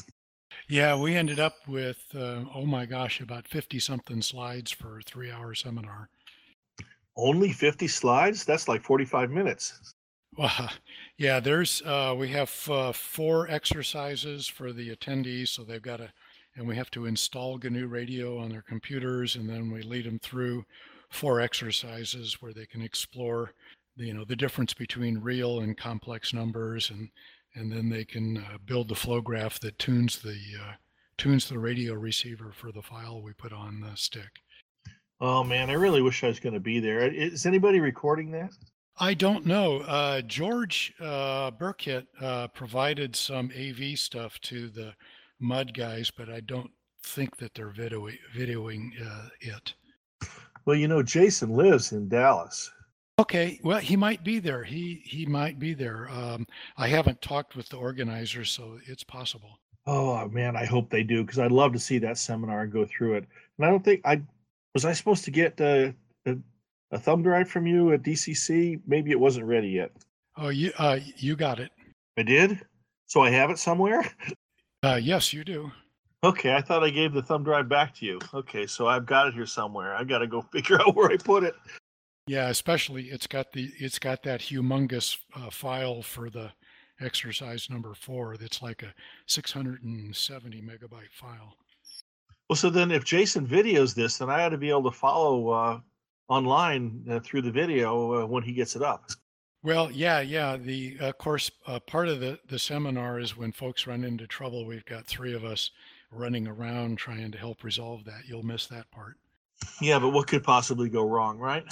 Yeah, we ended up with, uh, oh my gosh, about fifty something slides for a three hour seminar. Only fifty slides? That's like forty-five minutes. Well, yeah, there's, uh, we have uh, four exercises for the attendees. So they've got to, and we have to install G N U Radio on their computers. And then we lead them through four exercises where they can explore the, you know, the difference between real and complex numbers. And, and then they can uh, build the flow graph that tunes the, uh, tunes the radio receiver for the file we put on the stick. Oh man, I really wish I was going to be there. Is anybody recording that? I don't know. Uh, George uh, Burkett uh, provided some A V stuff to the Mud guys, but I don't think that they're video- videoing uh, it. Well, you know, Jason lives in Dallas. Okay, well, he might be there. He he might be there. Um, I haven't talked with the organizers, so it's possible. Oh man, I hope they do, because I'd love to see that seminar and go through it. And I don't think I was I supposed to get uh, a, a thumb drive from you at D C C. Maybe it wasn't ready yet. Oh, you uh, you got it. I did? So I have it somewhere? Uh, yes, you do. Okay, I thought I gave the thumb drive back to you. Okay, so I've got it here somewhere. I got to go figure out where I put it. Yeah, especially it's got the it's got that humongous uh, file for the exercise number four. That's like a six hundred seventy megabyte file. Well, so then if Jason videos this, then I ought to be able to follow uh, online uh, through the video uh, when he gets it up. Well, yeah, yeah. The of course uh, part of the the seminar is when folks run into trouble. We've got three of us running around trying to help resolve that. You'll miss that part. Yeah, but what could possibly go wrong, right?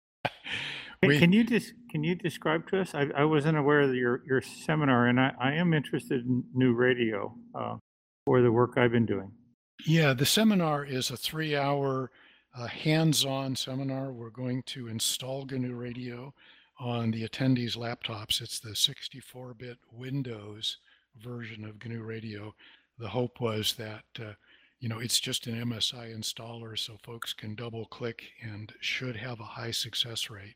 We- Can you just can you describe to us? I, I wasn't aware of your your seminar, and I, I am interested in new radio uh, for the work I've been doing. Yeah, the seminar is a three-hour uh, hands-on seminar. We're going to install G N U Radio on the attendees' laptops. It's the sixty-four bit Windows version of G N U Radio. The hope was that uh, you know it's just an M S I installer, so folks can double-click and should have a high success rate.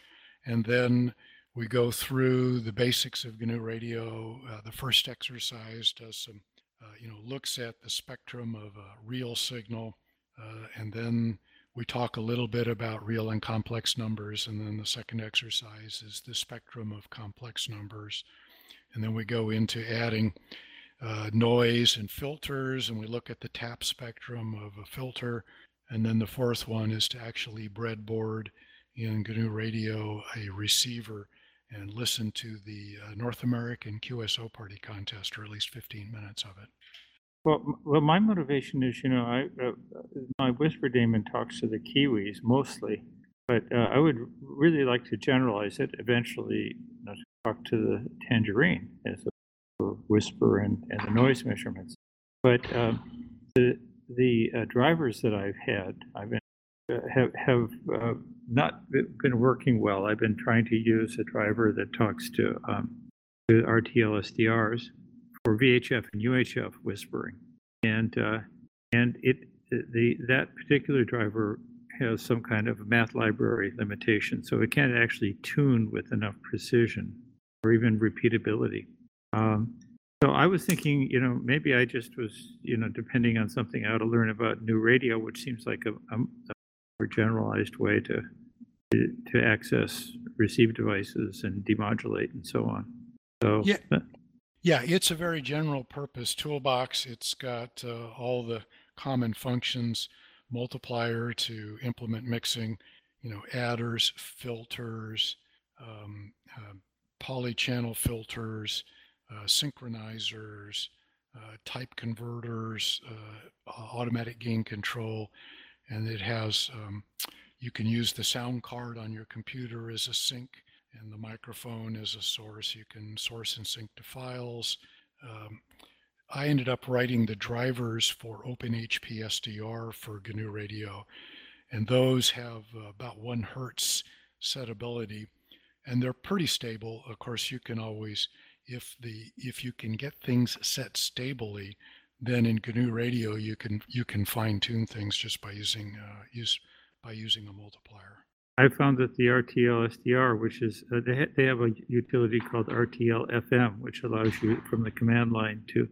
And then we go through the basics of G N U Radio. Uh, the first exercise does some, uh, you know, looks at the spectrum of a real signal. Uh, and then we talk a little bit about real and complex numbers. And then the second exercise is the spectrum of complex numbers. And then we go into adding uh, noise and filters, and we look at the tap spectrum of a filter. And then the fourth one is to actually breadboard in G N U Radio a receiver and listen to the uh, North American Q S O Party contest, or at least fifteen minutes of it. Well, m- well, my motivation is, you know, I uh, my Whisper Daemon talks to the Kiwis mostly, but uh, I would really like to generalize it eventually, you know, to talk to the Tangerine as a whisper and, and the noise measurements. But um, the the uh, drivers that I've had, I've been uh, have have uh, not been working well. I've been trying to use a driver that talks to um, to R T L S D Rs for V H F and U H F whispering, and uh, and it the that particular driver has some kind of math library limitation, so it can't actually tune with enough precision or even repeatability. Um, so I was thinking, you know, maybe I just was, you know, depending on something I ought to learn about new radio, which seems like a, a, a more generalized way to, to to access receive devices and demodulate and so on. So Yeah. uh, Yeah, it's a very general purpose toolbox. It's got uh, all the common functions, multiplier to implement mixing, you know, adders, filters, um, uh, polychannel filters, uh, synchronizers, uh, type converters, uh, automatic gain control, and it has, um, you can use the sound card on your computer as a sync, and the microphone is a source. You can source and sync to files. Um, I ended up writing the drivers for OpenHP S D R for G N U Radio, and those have uh, about one hertz setability, and they're pretty stable. Of course, you can always, if the if you can get things set stably, then in G N U Radio you can you can fine tune things just by using uh, use by using a multiplier. I found that the R T L S D R, which is, uh, they, ha- they have a utility called R T L F M, which allows you from the command line to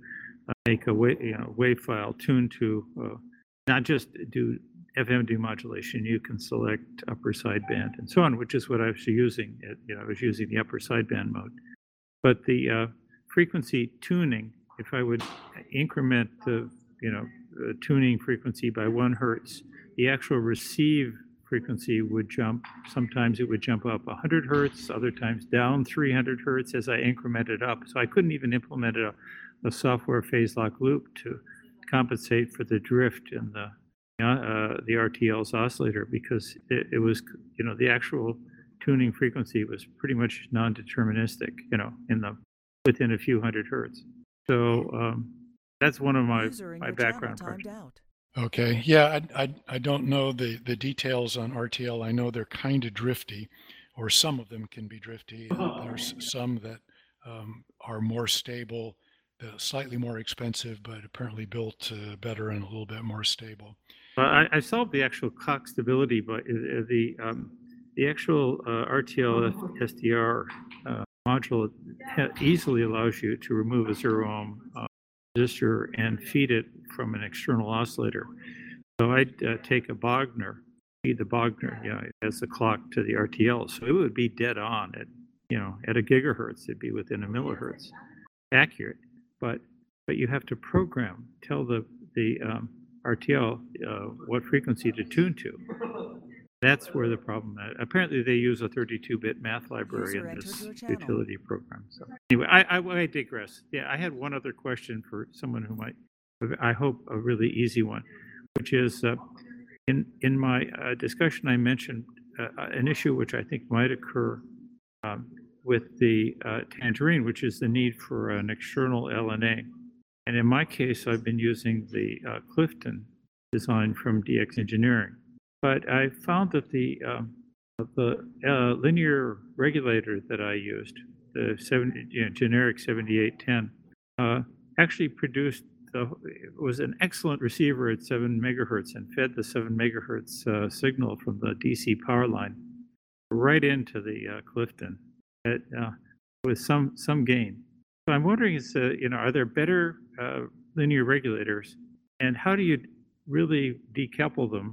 make a wave, you know, wave file tuned to uh, not just do F M demodulation. You can select upper sideband and so on, which is what I was using. It, you know, I was using the upper sideband mode. But the uh, frequency tuning, if I would increment the, you know, the tuning frequency by one hertz, the actual receive frequency would jump. Sometimes it would jump up one hundred hertz, other times down three hundred hertz as I incremented up. So I couldn't even implement a, a software phase lock loop to compensate for the drift in the uh, the R T L's oscillator, because it, it was, you know, the actual tuning frequency was pretty much non-deterministic, you know, in the within a few hundred hertz. So um, that's one of my User in my your background channel timed projects. out. Okay. Yeah, I, I, I don't know the, the details on R T L. I know they're kind of drifty, or some of them can be drifty. There's some that um, are more stable, the slightly more expensive, but apparently built uh, better and a little bit more stable. Well, I, I solved the actual clock stability, but uh, the um, the actual uh, R T L S D R uh, module ha- easily allows you to remove a zero ohm uh, resistor and feed it from an external oscillator. So I'd uh, take a Bogner, feed the Bogner, you know, as the clock to the R T L. So it would be dead on at, you know, at a gigahertz. It'd be within a millihertz, accurate. But but you have to program, tell the the um, R T L uh, what frequency to tune to. That's where the problem is. Apparently, they use a thirty-two bit math library User in entered this your channel. utility program. So anyway, I, I, I digress. Yeah, I had one other question for someone who might, I hope, a really easy one, which is uh, in in my uh, discussion, I mentioned uh, an issue which I think might occur um, with the uh, Tangerine, which is the need for an external L N A. And in my case, I've been using the uh, Clifton design from D X Engineering. But I found that the um, the uh, linear regulator that I used, the seventy, you know, generic seventy-eight ten, uh, actually produced the, it was an excellent receiver at seven megahertz and fed the seven megahertz uh, signal from the D C power line right into the uh, Clifton at, uh, with some some gain. So I'm wondering, is uh, you know, are there better uh, linear regulators, and how do you really decouple them?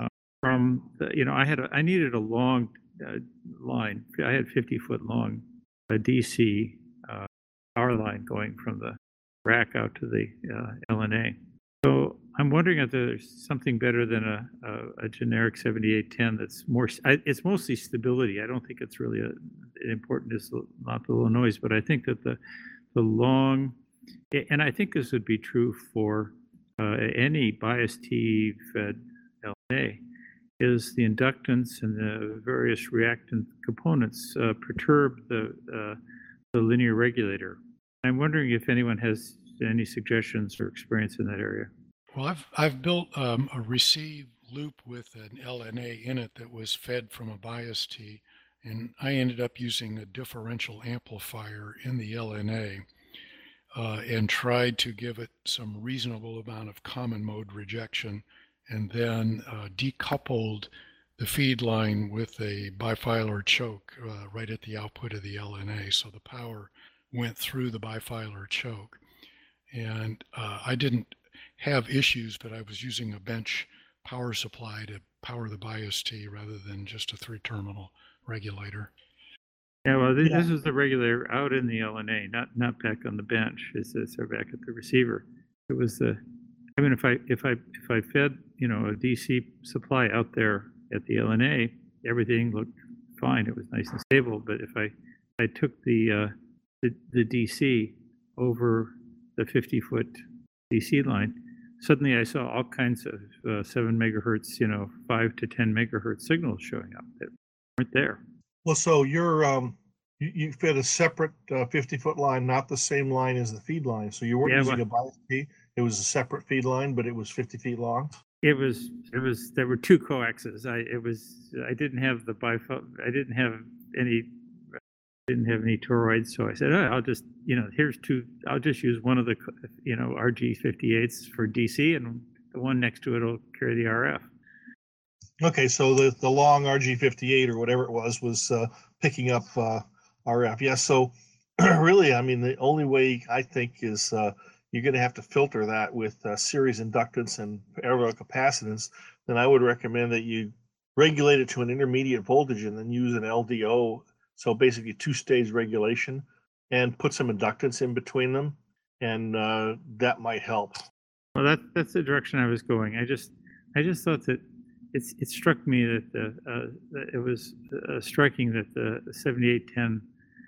From the, you know, I had a, I needed a long uh, line. I had fifty foot long a D C uh, power line going from the rack out to the uh, L N A. So I'm wondering if there's something better than a, a, a generic seventy-eight ten that's more. I, it's mostly stability. I don't think it's really a, important. Is not the low noise, but I think that the the long, and I think this would be true for uh, any bias T fed L N A. Is the inductance and the various reactant components uh, perturb the uh, the linear regulator. I'm wondering if anyone has any suggestions or experience in that area. Well, I've I've built um, a receive loop with an L N A in it that was fed from a bias T, and I ended up using a differential amplifier in the L N A uh, and tried to give it some reasonable amount of common mode rejection, and then uh, decoupled the feed line with a bifilar choke uh, right at the output of the L N A. So the power went through the bifilar choke. And uh, I didn't have issues, but I was using a bench power supply to power the bias T rather than just a three terminal regulator. Yeah, well, this, Yeah. this is the regulator out in the L N A, not not back on the bench. It's, it's back at the receiver. It was the, I mean, if I if I if I fed you know a D C supply out there at the L N A, everything looked fine. It was nice and stable. But if I I took the uh, the, the D C over the fifty foot D C line, suddenly I saw all kinds of uh, seven megahertz, you know, five to ten megahertz signals showing up that weren't there. Well, so you're um, you, you fed a separate uh, fifty foot line, not the same line as the feed line. So you weren't Yeah, using well- a bias feed. It was a separate feed line, but it was fifty feet long. It was it was there were two coaxes. I it was I didn't have the bifo I didn't have any didn't have any toroids, so I said, oh, I'll just you know here's two. I'll just use one of the you know R G fifty-eights for D C, and the one next to it will carry the R F. Okay, so the, the long R G fifty-eight or whatever it was was uh, picking up uh, R F. Yeah, so really, I mean, the only way I think is uh, you're going to have to filter that with uh, series inductance and parallel capacitance, then I would recommend that you regulate it to an intermediate voltage and then use an L D O, so basically two-stage regulation, and put some inductance in between them, and uh, that might help. Well, that that's the direction I was going. I just I just thought that it's it struck me that the uh, that it was uh, striking that the seventy-eight ten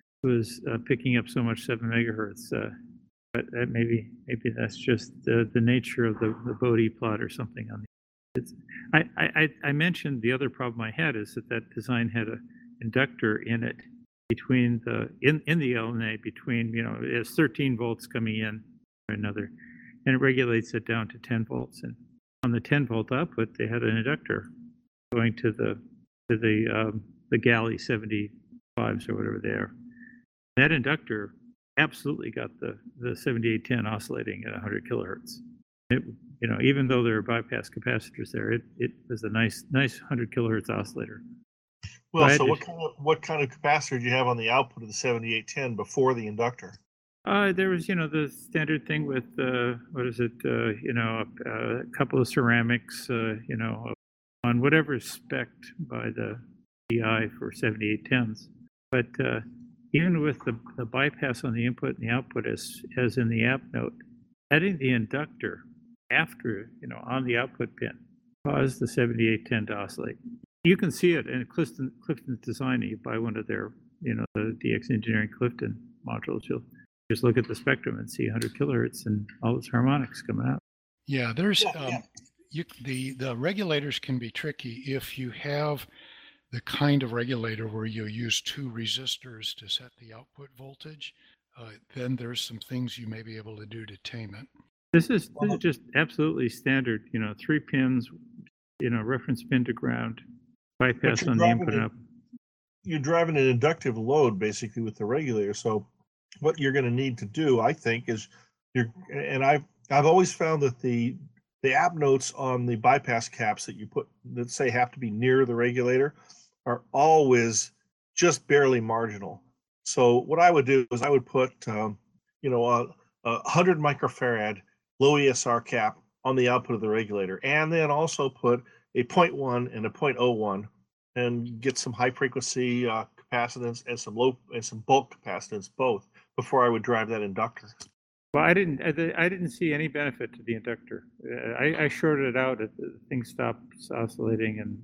was uh, picking up so much seven megahertz. Uh, but uh, maybe maybe that's just the the nature of the the Bode plot or something on the. It's, I, I I mentioned the other problem I had is that that design had a inductor in it between the in in the L N A between, you know, it has thirteen volts coming in or another, and it regulates it down to ten volts. And on the ten volt output, they had an inductor going to the to the um, the Galley seventy-fives or whatever they are. That inductor absolutely got the the seventy-eight ten oscillating at one hundred kilohertz. It, you know, even though there are bypass capacitors there, it, it was a nice nice one hundred kilohertz oscillator. Well, So I so had what to- kind of what kind of capacitor do you have on the output of the seventy-eight ten before the inductor? Uh, there was, you know, the standard thing with uh, what is it? Uh, you know, a, a couple of ceramics. Uh, you know, on whatever is spec'd by the P I for seventy-eight tens. But uh, even with the, the bypass on the input and the output, as as in the app note, adding the inductor after, you know, on the output pin caused the seventy-eight ten to oscillate. You can see it in Clifton Clifton's design. You buy one of their, you know, the D X Engineering Clifton modules. You'll just look at the spectrum and see one hundred kilohertz and all its harmonics coming out. Yeah, there's Yeah, um, yeah. you, the the regulators can be tricky if you have the kind of regulator where you use two resistors to set the output voltage. Uh, then there's some things you may be able to do to tame it. This is this is just absolutely standard. You know, three pins, you know, reference pin to ground, bypass you're on the driving input it- and output. You're driving an inductive load basically with the regulator. So what you're going to need to do, I think, is you're and I've I've always found that the the app notes on the bypass caps that you put that say have to be near the regulator are always just barely marginal. So what I would do is I would put um, you know a, a one hundred microfarad low E S R cap on the output of the regulator, and then also put a zero point one and a zero point zero one, and get some high frequency uh, capacitance and some low and some bulk capacitance both before I would drive that inductor. Well, I didn't. I di- I didn't see any benefit to the inductor. Uh, I, I shorted it out. It, the thing stops oscillating, and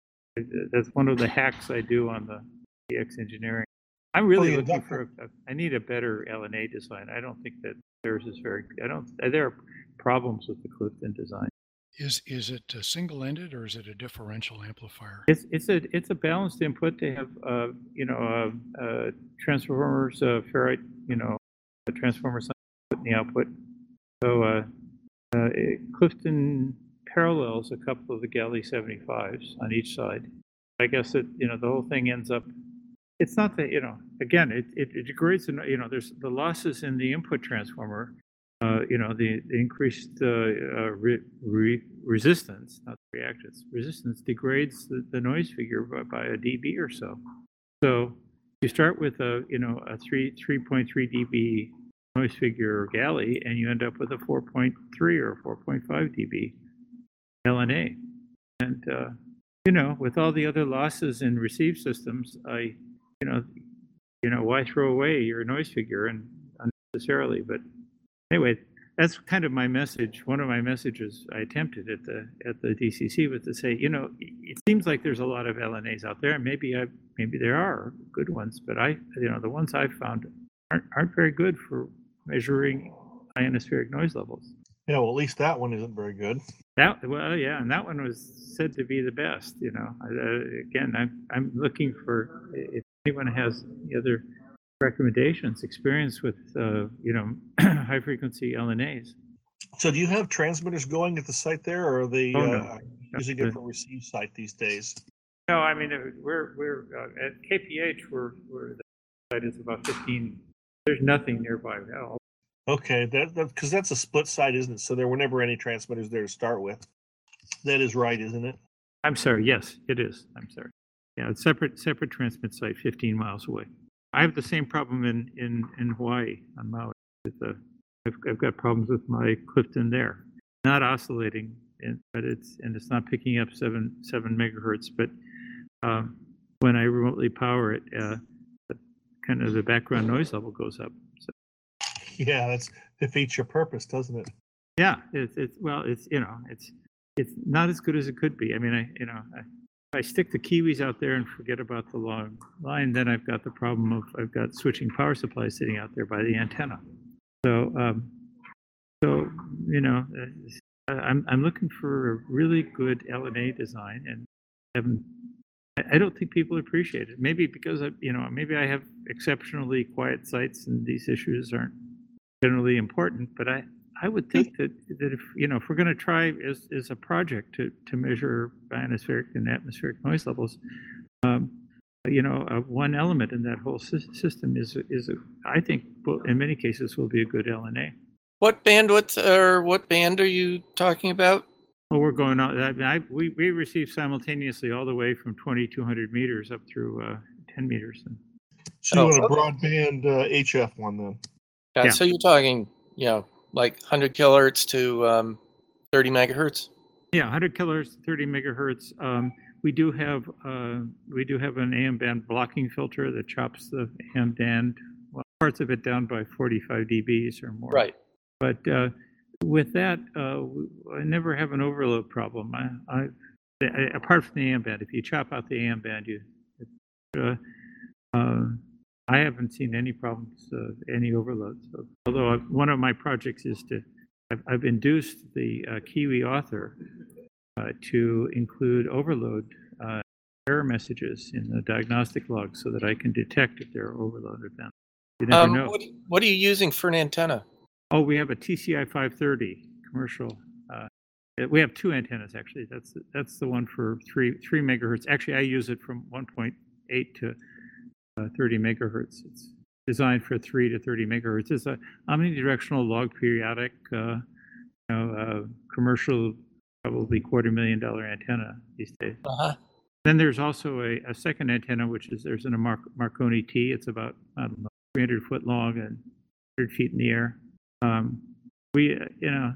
it- that's one of the hacks I do on the D X Engineering. I'm really the looking inductor- for. A, I need a better L N A design. I don't think that theirs is very. I don't. There are problems with the Clifton design. Is is it a single-ended or is it a differential amplifier? It's it's a it's a balanced input. They have uh you know uh, uh transformers, uh ferrite, you know, a transformer side in the output. So uh, uh it, Clifton parallels a couple of the Galley seventy-fives on each side. I guess that, you know, the whole thing ends up. It's not that, you know, again, it it, it degrades. You know, there's the losses in the input transformer. Uh, you know, the, the increased uh, uh, re, re, resistance, not reactance, resistance degrades the, the noise figure by, by a dB or so. So you start with a, you know, a three, three point three dB noise figure Galley, and you end up with a four point three or four point five dB L N A. And, uh, you know, with all the other losses in receive systems, I, you know, you know, why throw away your noise figure and unnecessarily, but anyway, that's kind of my message. One of my messages I attempted at the at the D C C was to say, you know, it seems like there's a lot of L N As out there, and maybe I maybe there are good ones, but I, you know, the ones I've found aren't aren't very good for measuring ionospheric noise levels. Yeah, well, at least that one isn't very good. That well, yeah, and that one was said to be the best. You know, uh, again, I'm I'm looking for if anyone has the other recommendations, experience with, uh, you know, high frequency L N As. So do you have transmitters going at the site there, or are they Oh, no. uh, using it for receive site these days? No, I mean, uh, we're, we're uh, at K P H, we're, we're, the site is about fifteen, there's nothing nearby at all. Okay, that because that's a split site, isn't it? So there were never any transmitters there to start with. That is right, isn't it? I'm sorry, yes, it is, I'm sorry. Yeah, it's separate, separate transmit site, fifteen miles away. I have the same problem in, in, in Hawaii, on Maui, with the I've, I've got problems with my Clifton there. Not oscillating, and, but it's and it's not picking up seven seven megahertz. But um, when I remotely power it, uh, the, kind of the background noise level goes up. So. Yeah, that's defeats your purpose, doesn't it? Yeah, it's it's well, it's you know, it's it's not as good as it could be. I mean, I you know, I, if I stick the Kiwis out there and forget about the long line, then I've got the problem of I've got switching power supplies sitting out there by the antenna. So. Um, So, you know, uh, I'm I'm looking for a really good L N A design, and haven't, I don't think people appreciate it. Maybe because I, you know, maybe I have exceptionally quiet sites, and these issues aren't generally important. But I, I would think that that if you know if we're going to try as as a project to to measure ionospheric and atmospheric noise levels, um, you know, uh, one element in that whole sy- system is is a, I think will, in many cases will be a good L N A. What bandwidth or what band are you talking about? Well, we're going on. I, I, we we receive simultaneously all the way from twenty-two hundred meters up through uh, ten meters. So you Oh, want a okay. broadband uh, H F one then? Yeah, Yeah. So you're talking, you know, like one hundred kilohertz to um, thirty megahertz. Yeah, one hundred kilohertz, thirty megahertz. Um, we do have uh, we do have an A M band blocking filter that chops the A M band, well, parts of it down by forty-five dBs or more. Right. But uh, with that, uh, I never have an overload problem. I, I, I apart from the A M band, if you chop out the A M band, you, uh, uh, I haven't seen any problems, uh, any overloads. So, although I've, one of my projects is to, I've, I've induced the uh, Kiwi author uh, to include overload uh, error messages in the diagnostic log so that I can detect if there are overload events. You never Um, know. what, what are you using for an antenna? Oh, we have a T C I five thirty commercial. Uh, we have two antennas actually. That's that's the one for three three megahertz. Actually, I use it from one point eight to uh, thirty megahertz. It's designed for three to thirty megahertz. It's a omnidirectional log periodic, uh, you know, uh, commercial, probably quarter million dollar antenna these days. Uh-huh. Then there's also a, a second antenna, which is there's a Mar- Marconi T. It's about I don't know three hundred foot long and one hundred feet in the air. Um, we, uh, you know,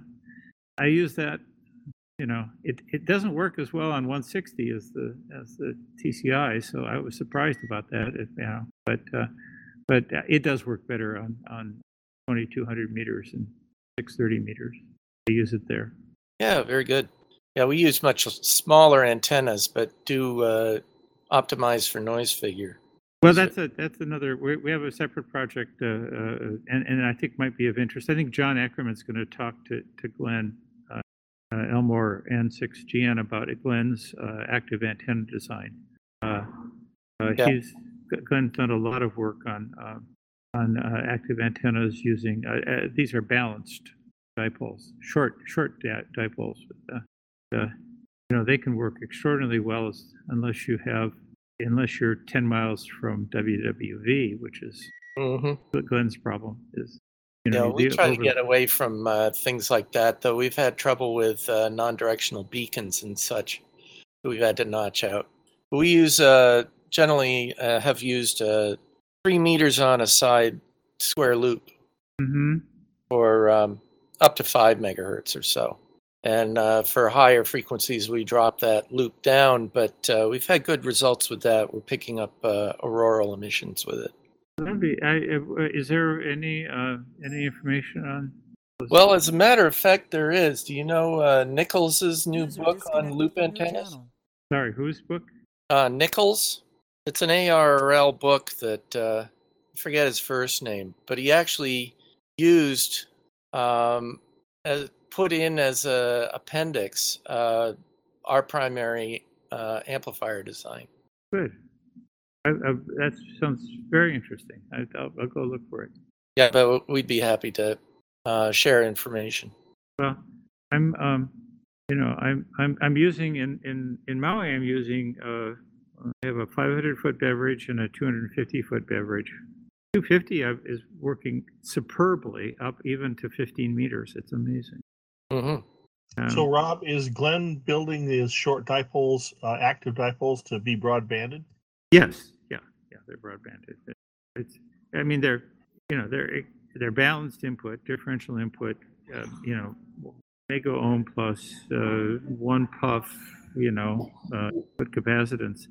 I use that, you know, it, it doesn't work as well on one sixty as the as the T C I, so I was surprised about that, if, you know, but uh, but it does work better on on twenty-two hundred meters and six thirty meters. I use it there. Yeah, very good. Yeah, we use much smaller antennas, but do uh, optimize for noise figure. Well, that's a that's another. We we have a separate project, uh, uh, and and I think might be of interest. I think John Ackerman's going to talk to to Glenn uh, uh, Elmore and six G N about Glenn's uh, active antenna design. Uh, uh, Yeah. He's Glenn's done a lot of work on uh, on uh, active antennas using uh, uh, these are balanced dipoles, short short di- dipoles. Uh, uh, you know they can work extraordinarily well as, unless you have. Unless you're ten miles from W W V, which is Mm-hmm. Glenn's problem, is You you know know, we the try to over- get away from uh, things like that, though we've had trouble with uh, non-directional beacons and such that we've had to notch out. We use uh, generally uh, have used uh, three meters on a side square loop Mhm. for um, up to five megahertz or so. And uh, for higher frequencies, we drop that loop down, but uh, we've had good results with that. We're picking up uh, auroral emissions with it. That'd be, I, uh, is there any uh, any information on? Well, as a matter of fact, there is. Do you know uh, Nichols's new User book on disconnected loop from your antennas? channel. Sorry, whose book? Uh, Nichols. It's an A R R L book that uh, I forget his first name, but he actually used um, as, put in as a appendix uh, our primary uh, amplifier design. Good. I, I, that sounds very interesting. I, I'll, I'll go look for it. Yeah, but we'd be happy to uh, share information. Well, I'm um, you know, I'm I'm I'm using in in in Maui. I'm using uh, I have a five hundred foot beverage and a two hundred fifty foot beverage. two fifty is working superbly up even to fifteen meters. It's amazing. Mm-hmm. Um, So, Rob, is Glenn building these short dipoles, uh, active dipoles, to be broadbanded? yes, yeah, yeah, they're broadbanded. It's, I mean, they're, you know, they're they're balanced input, differential input, uh, you know, mega ohm plus uh, one puff, you know, uh, input capacitance.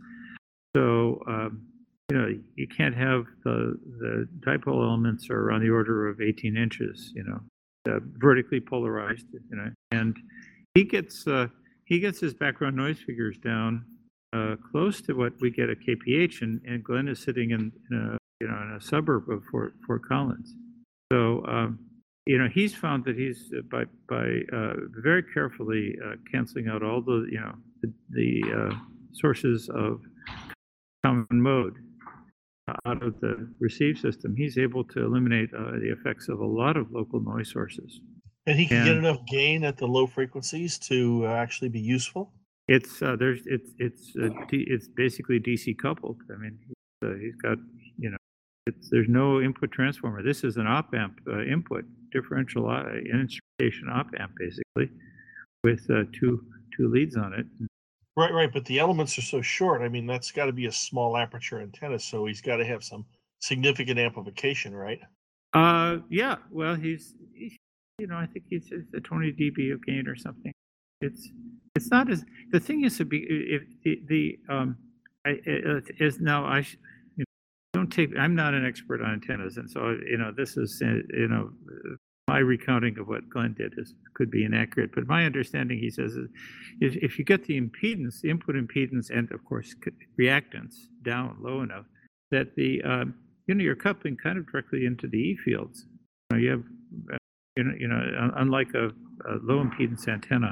So, um, you know, you can't have the, the dipole elements are on the order of eighteen inches, you know, uh, vertically polarized, you know, and he gets, uh, he gets his background noise figures down uh, close to what we get at K P H, and, and Glenn is sitting in, in a, you know, in a suburb of Fort, Fort Collins. So, um, you know, he's found that he's uh, by by uh, very carefully uh, canceling out all the, you know, the, the uh, sources of common mode uh, out of the receive system. He's able to eliminate uh, the effects of a lot of local noise sources. And he can And get enough gain at the low frequencies to uh, actually be useful. It's uh, there's it's it's uh, D, it's basically D C coupled. I mean, he's, uh, he's got, you know, it's, there's no input transformer. This is an op amp uh, input differential uh, instrumentation op amp basically, with uh, two two leads on it. Right, right. But the elements are so short. I mean, that's got to be a small aperture antenna, so he's got to have some significant amplification, right? Uh, yeah. Well, he's, he's you know, I think he's, it's a twenty D B of gain or something. It's it's not as the thing is to be if the the um I, it is now I sh- you know, don't take I'm not an expert on antennas, and so you know this is uh, you know my recounting of what Glenn did is could be inaccurate, but my understanding, he says, is if, if you get the impedance, the input impedance, and of course reactance down low enough that the um, you know you're coupling kind of directly into the E fields. You know, you have uh, you know you know unlike a, a low impedance antenna.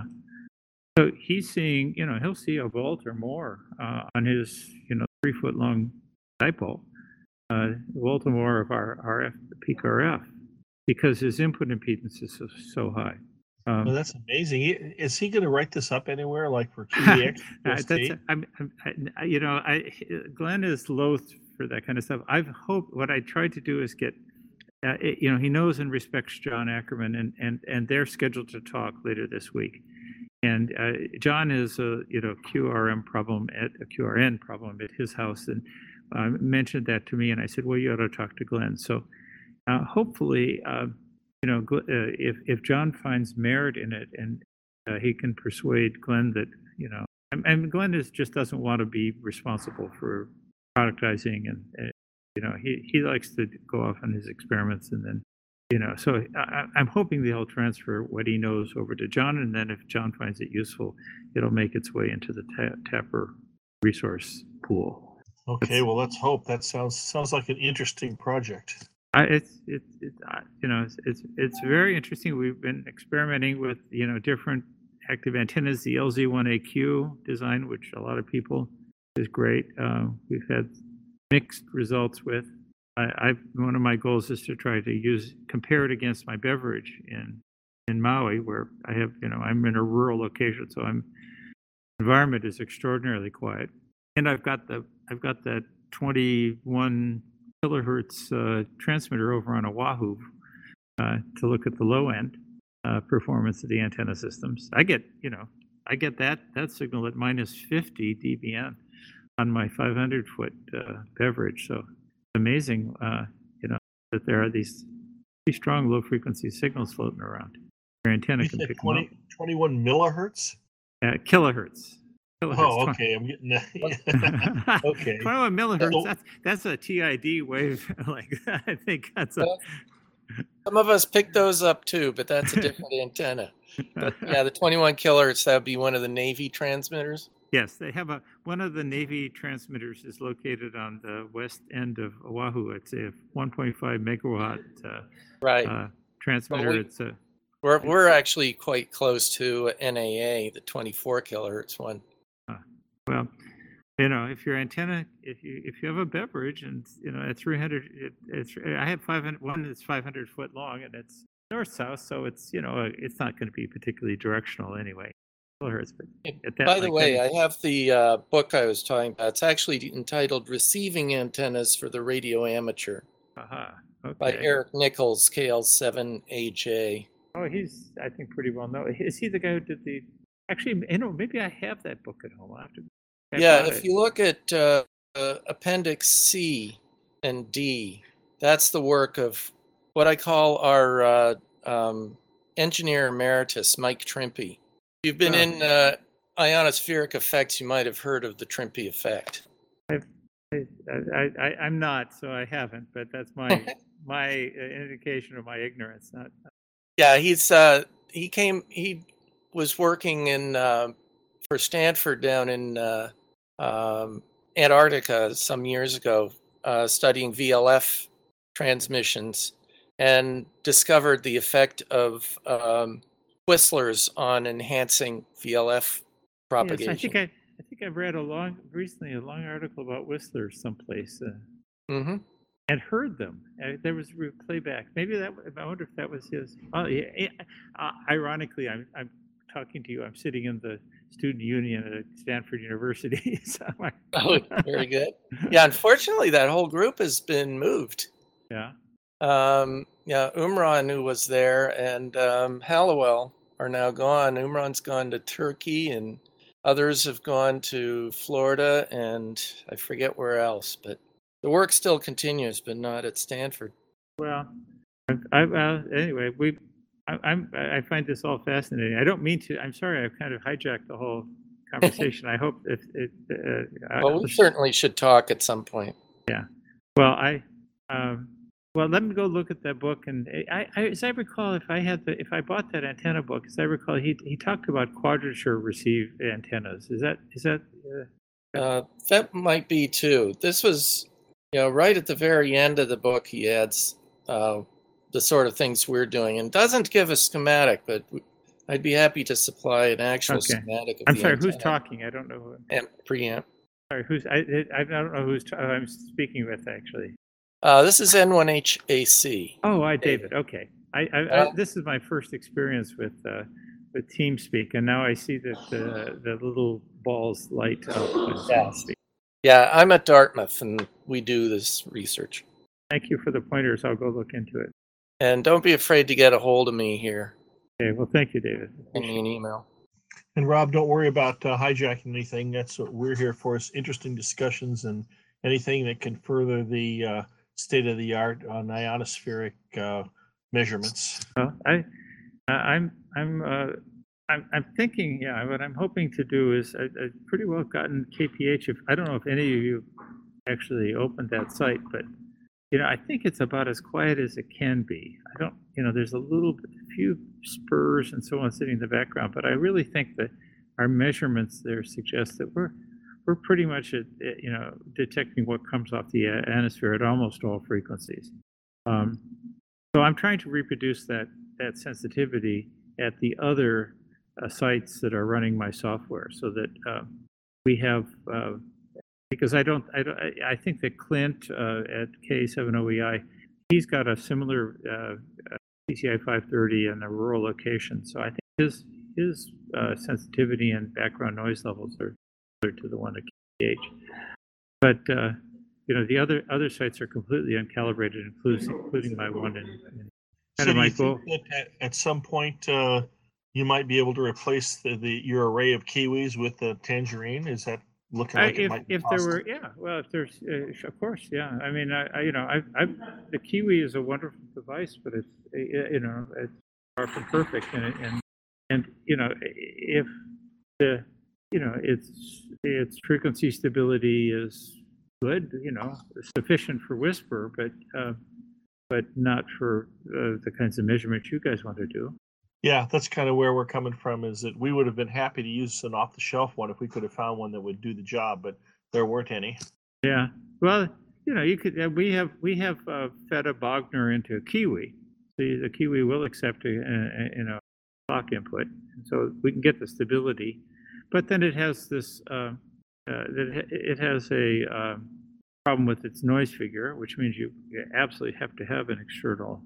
So he's seeing, you know, he'll see a volt or more uh, on his, you know, three foot long dipole, uh, volt or more of our R F, peak R F, because his input impedance is so, so high. Um, Well, that's amazing. He- Is he going to write this up anywhere, like for Q D X? uh, that's, I'm, I'm, I, you know, I, Glenn is loath for that kind of stuff. I've hoped, what I tried to do is get, uh, it, you know, he knows and respects John Ackerman, and, and, and they're scheduled to talk later this week. And uh, John is a, you know, Q R M problem at a Q R N problem at his house, and uh, mentioned that to me, and I said, well, you ought to talk to Glenn. So uh, hopefully, uh, you know, uh, if if John finds merit in it, and uh, he can persuade Glenn that, you know, and, and Glenn is just doesn't want to be responsible for productizing, and uh, you know, he he likes to go off on his experiments, and then. You know, so I, I'm hoping they'll transfer what he knows over to John, and then if John finds it useful, it'll make its way into the ta- Tapper resource pool. Okay, well, let's hope. That sounds sounds like an interesting project. I, it's it, it I, you know it's, it's it's very interesting. We've been experimenting with, you know, different active antennas. The L Z one A Q design, which a lot of people is great. Uh, we've had mixed results with. I, I've, one of my goals is to try to use compare it against my beverage in in Maui, where I have, you know, I'm in a rural location, so I'm environment is extraordinarily quiet, and I've got the I've got that twenty-one kilohertz uh, transmitter over on Oahu uh, to look at the low end uh, performance of the antenna systems. I get, you know, I get that that signal at minus fifty D B N on my five hundred foot uh, beverage, so. Amazing, uh, you know, that there are these pretty strong low frequency signals floating around. Your antenna You can said pick twenty, them up. twenty-one millihertz? Uh, kilohertz. kilohertz. Oh, okay. I'm getting that. Okay. twenty-one millihertz. So- That's that's a T I D wave. Like I think that's a. Some of us picked those up too, but that's a different antenna. But yeah, the twenty-one kilohertz, that would be one of the Navy transmitters. Yes, they have a one of the Navy transmitters is located on the west end of Oahu. It's a one point five megawatt uh, Right. uh, transmitter. we- It's a We're we're actually quite close to N A A, the twenty-four kilohertz one. well, you know, if your antenna, if you if you have a beverage and, you know, at three hundred, it, it's I have five hundred one that's five hundred foot long, and it's north south, so it's, you know, it's not going to be particularly directional anyway. Kilohertz, but at that, By the like way, that- I have the uh, book I was talking about. It's actually entitled "Receiving Antennas for the Radio Amateur" aha, okay. by Eric Nichols, K L seven A J. Oh, he's, I think, pretty well known. Is he the guy who did the? Actually, you know, maybe I have that book at home. I have to. I Yeah, bought if it. you look at uh, uh, Appendix C and D, that's the work of what I call our uh, um, engineer emeritus, Mike Trimpe. If you've been Oh. in uh, ionospheric effects, you might have heard of the Trimpe effect. I, I, I, I'm not, so I haven't, but that's my my indication of my ignorance. Not. Yeah, he's uh, he came. He was working in uh, for Stanford down in uh, um, Antarctica some years ago, uh, studying V L F transmissions, and discovered the effect of um, Whistlers on enhancing V L F propagation. Yes, I think I, I think I've read a long recently a long article about Whistlers someplace. Uh, Mm-hmm. And heard them. Uh, there was a playback. Maybe that. I wonder if that was his. Oh, yeah. yeah. Uh, ironically, I'm I'm talking to you. I'm sitting in the student union at Stanford University. so I, Oh, very good. Yeah, unfortunately, that whole group has been moved. yeah. Um, yeah, Umran, who was there, and um, Hallowell are now gone. Umran's gone to Turkey, and others have gone to Florida, and I forget where else. But the work still continues, but not at Stanford. Well, I, I, uh, anyway, we. I, I'm. I find this all fascinating. I don't mean to. I'm sorry. I've kind of hijacked the whole conversation. I hope if it. Uh, Well, we certainly should talk at some point. Yeah. Well, I. Um, well, let me go look at that book. And I, I, as I recall, if I had the, if I bought that antenna book, as I recall, he he talked about quadrature receive antennas. Is that is that? Uh, Uh, that might be too. This was, you know, right at the very end of the book. He adds uh, the sort of things we're doing, and doesn't give a schematic, but I'd be happy to supply an actual Okay. schematic. Of I'm the sorry. Who's antenna talking? I don't know. Who, and preamp. sorry. Who's? I I don't know who's t- I'm speaking with actually. Uh, this is N one H A C. Oh, I David. Okay. I, I, Uh, I this is my first experience with uh, with TeamSpeak, and now I see that the the little balls light up when Yeah. TeamSpeak. Yeah, I'm at Dartmouth, and we do this research. Thank you for the pointers. I'll go look into it. And don't be afraid to get a hold of me here. Okay. Well, thank you, David. Send me an email. And Rob, don't worry about uh, hijacking anything. That's what we're here for, is interesting discussions and anything that can further the uh, state of the art on ionospheric uh, measurements. Well, I, I- I'm, I'm, uh, I'm, I'm thinking, yeah. What I'm hoping to do is, I, I've pretty well gotten K P H. If I don't know if any of you actually opened that site, but you know, I think it's about as quiet as it can be. I don't, you know, there's a little, bit, a few spurs and so on sitting in the background, but I really think that our measurements there suggest that we're, we're pretty much at, at, you know, detecting what comes off the ionosphere at almost all frequencies. Um, so I'm trying to reproduce that that sensitivity at the other uh, sites that are running my software, so that uh, we have. Uh, because I don't, I don't, I think that Clint uh, at K seven O E I, he's got a similar uh, P C I five thirty in a rural location, so I think his his uh, sensitivity and background noise levels are similar to the one at K P H. But uh, you know, the other other sites are completely uncalibrated, including including my one in. in So kind of do my you goal. think that at, at some point uh, you might be able to replace the, the your array of kiwis with the tangerine? Is that looking I, like it if might be if there possible? were, yeah, well, if there's, uh, of course, yeah. I mean, I, I you know, I, I, the Kiwi is a wonderful device, but it's, uh, you know, it's far from perfect, and and and you know, if the, you know, its its frequency stability is good, you know, sufficient for Whisper, but uh, but not for uh, the kinds of measurements you guys want to do. Yeah, that's kind of where we're coming from, is that we would have been happy to use an off-the-shelf one if we could have found one that would do the job, but there weren't any. Yeah. Well, you know, you could. Uh, we have we have uh, fed a Bogner into a Kiwi. The the Kiwi will accept a, a, a you know clock input, so we can get the stability. But then it has this. Uh, uh, it, it has a um, problem with its noise figure, which means you, you absolutely have to have an external.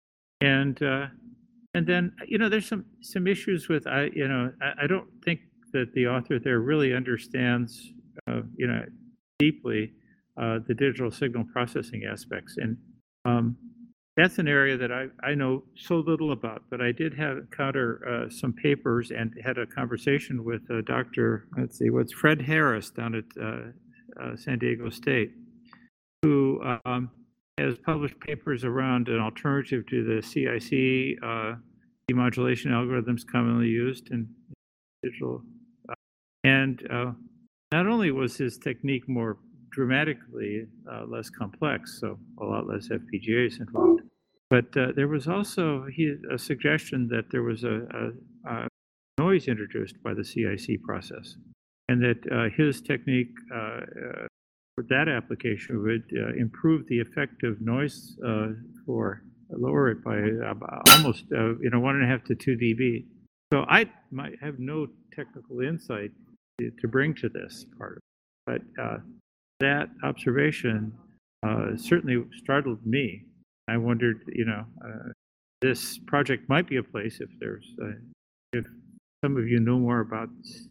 And uh, and then you know, there's some some issues with I you know I, I don't think that the author there really understands uh, you know deeply uh, the digital signal processing aspects, and um, that's an area that I, I know so little about. But I did have encounter uh, some papers and had a conversation with uh, Doctor Let's see, what's Fred Harris down at uh, uh, San Diego State, who um, has published papers around an alternative to the C I C uh, demodulation algorithms commonly used in digital. Uh, and uh, not only was his technique more dramatically uh, less complex, so a lot less F P G As involved, but uh, there was also he, a suggestion that there was a, a, a noise introduced by the C I C process, and that uh, his technique uh, uh, for that application would uh, improve the effective noise uh, for lower it by uh, almost uh, you know one and a half to two dB. So I might have no technical insight to, to bring to this part of it, but uh, that observation uh, certainly startled me. I wondered, you know, uh, this project might be a place if there's uh, if some of you know more about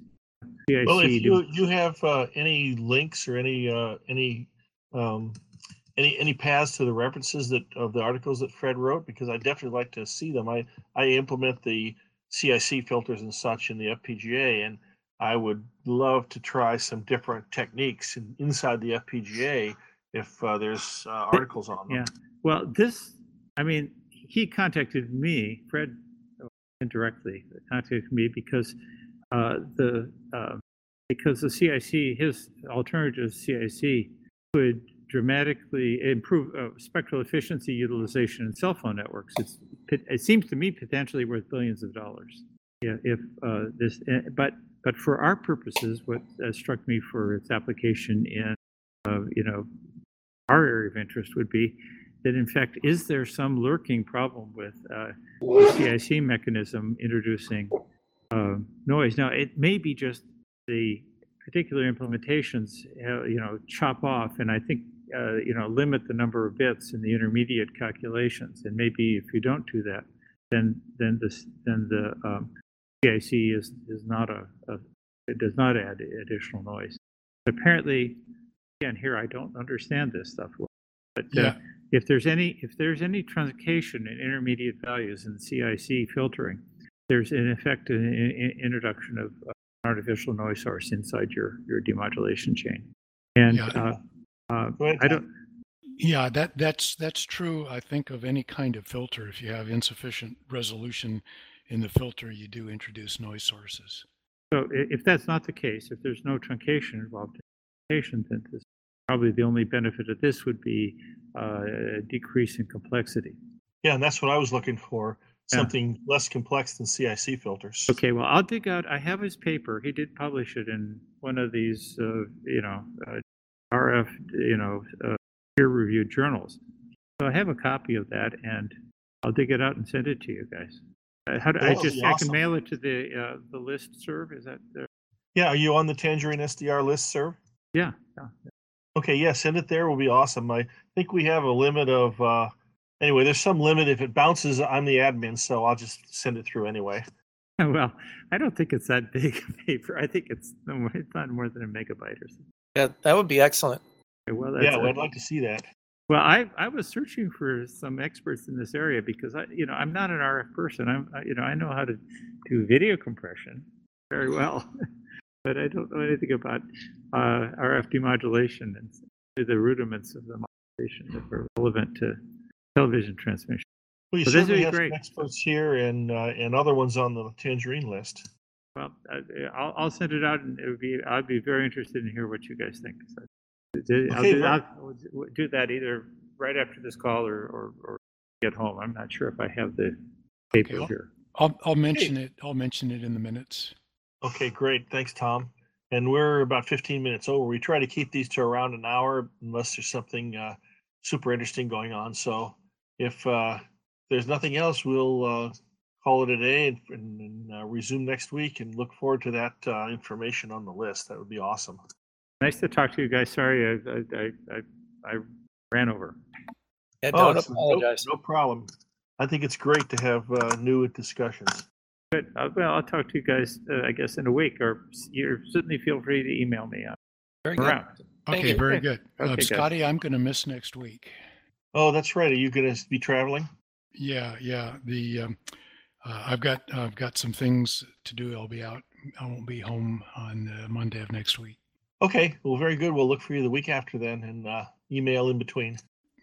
C I C. Well, if you you have uh, any links or any uh, any um, any any paths to the references that of the articles that Fred wrote, because I definitely like to see them. I I implement the C I C filters and such in the F P G A, and I would love to try some different techniques in, inside the F P G A if uh, there's uh, articles on them. Yeah. Well, this, I mean, he contacted me, Fred indirectly contacted me because uh, the uh, because the C I C, his alternative C I C, could dramatically improve uh, spectral efficiency utilization in cell phone networks. It's, it seems to me potentially worth billions of dollars. Yeah, if uh, this, but but for our purposes, what uh, struck me for its application in, uh, you know, our area of interest would be that in fact, is there some lurking problem with uh, the C I C mechanism introducing uh, noise? Now, it may be just the particular implementations, uh, you know, chop off, and I think, uh, you know, limit the number of bits in the intermediate calculations. And maybe if you don't do that, then then this then the um, C I C is is not a, a it does not add additional noise. Apparently, again, here I don't understand this stuff well, but uh, Yeah. if there's any if there's any truncation in intermediate values in C I C filtering, there's in effect an in, introduction of uh, artificial noise source inside your your demodulation chain. And Yeah. uh, uh, Go ahead, I Tom. don't. Yeah, that that's that's true. I think of any kind of filter. If you have insufficient resolution in the filter, you do introduce noise sources. So i- if that's not the case, if there's no truncation involved in truncation, then this, probably the only benefit of this would be uh, a decrease in complexity. Yeah, and that's what I was looking for. Yeah. Something less complex than C I C filters. Okay, well, I'll dig out. I have his paper. He did publish it in one of these, uh, you know, uh, R F, you know, uh, peer-reviewed journals. So I have a copy of that, and I'll dig it out and send it to you guys. Uh, how do That I would just be I awesome. can mail it to the uh, the list serve? Is that uh, Yeah, are you on the Tangerine S D R list, sir? yeah? Yeah. Okay, yeah, send it there will be awesome. I think we have a limit of, uh, anyway, there's some limit. If it bounces, I'm the admin, so I'll just send it through anyway. Well, I don't think it's that big a paper. I think it's no more, it's not more than a megabyte or something. Yeah, that would be excellent. Okay, well, that's Yeah, a- well, I'd like to see that. well, I I was searching for some experts in this area because I, you know, I'm not an R F person. I'm, I, you know, I know how to do video compression very well, but I don't know anything about uh, R F demodulation and the rudiments of the modulation that are relevant to television transmission. Well, you Well, this would certainly be have great. some experts here and uh, and other ones on the Tangerine list. Well, I, I'll, I'll send it out, and it would be I'd be very interested in hear what you guys think. So, I'll, Okay, do, well- I'll do that either right after this call or, or, or get home. I'm not sure if I have the paper well- here. I'll I'll mention it. I'll mention it in the minutes. Okay, great. Thanks, Tom. And we're about fifteen minutes over. We try to keep these to around an hour unless there's something uh, super interesting going on. So if uh, there's nothing else, we'll uh, call it a day and, and, and uh, resume next week and look forward to that uh, information on the list. That would be awesome. Nice to talk to you guys. Sorry, I I, I, I, I ran over. Yeah, Oh, don't it's no- apologize. No problem. I think it's great to have uh, new discussions. Good. Uh, well, I'll talk to you guys, uh, I guess, in a week, or you certainly feel free to email me. I'm Very good. around. Thank Okay, you. very Okay. good. Okay, Uh, guys. Scotty, I'm going to miss next week. Oh, that's right. Are you going to be traveling? Yeah, yeah. The um, uh, I've got I've got some things to do. I'll be out. I won't be home on uh, Monday of next week. Okay. Well, very good. We'll look for you the week after then and uh, email in between.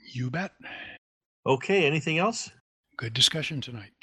You bet. Okay, anything else? Good discussion tonight.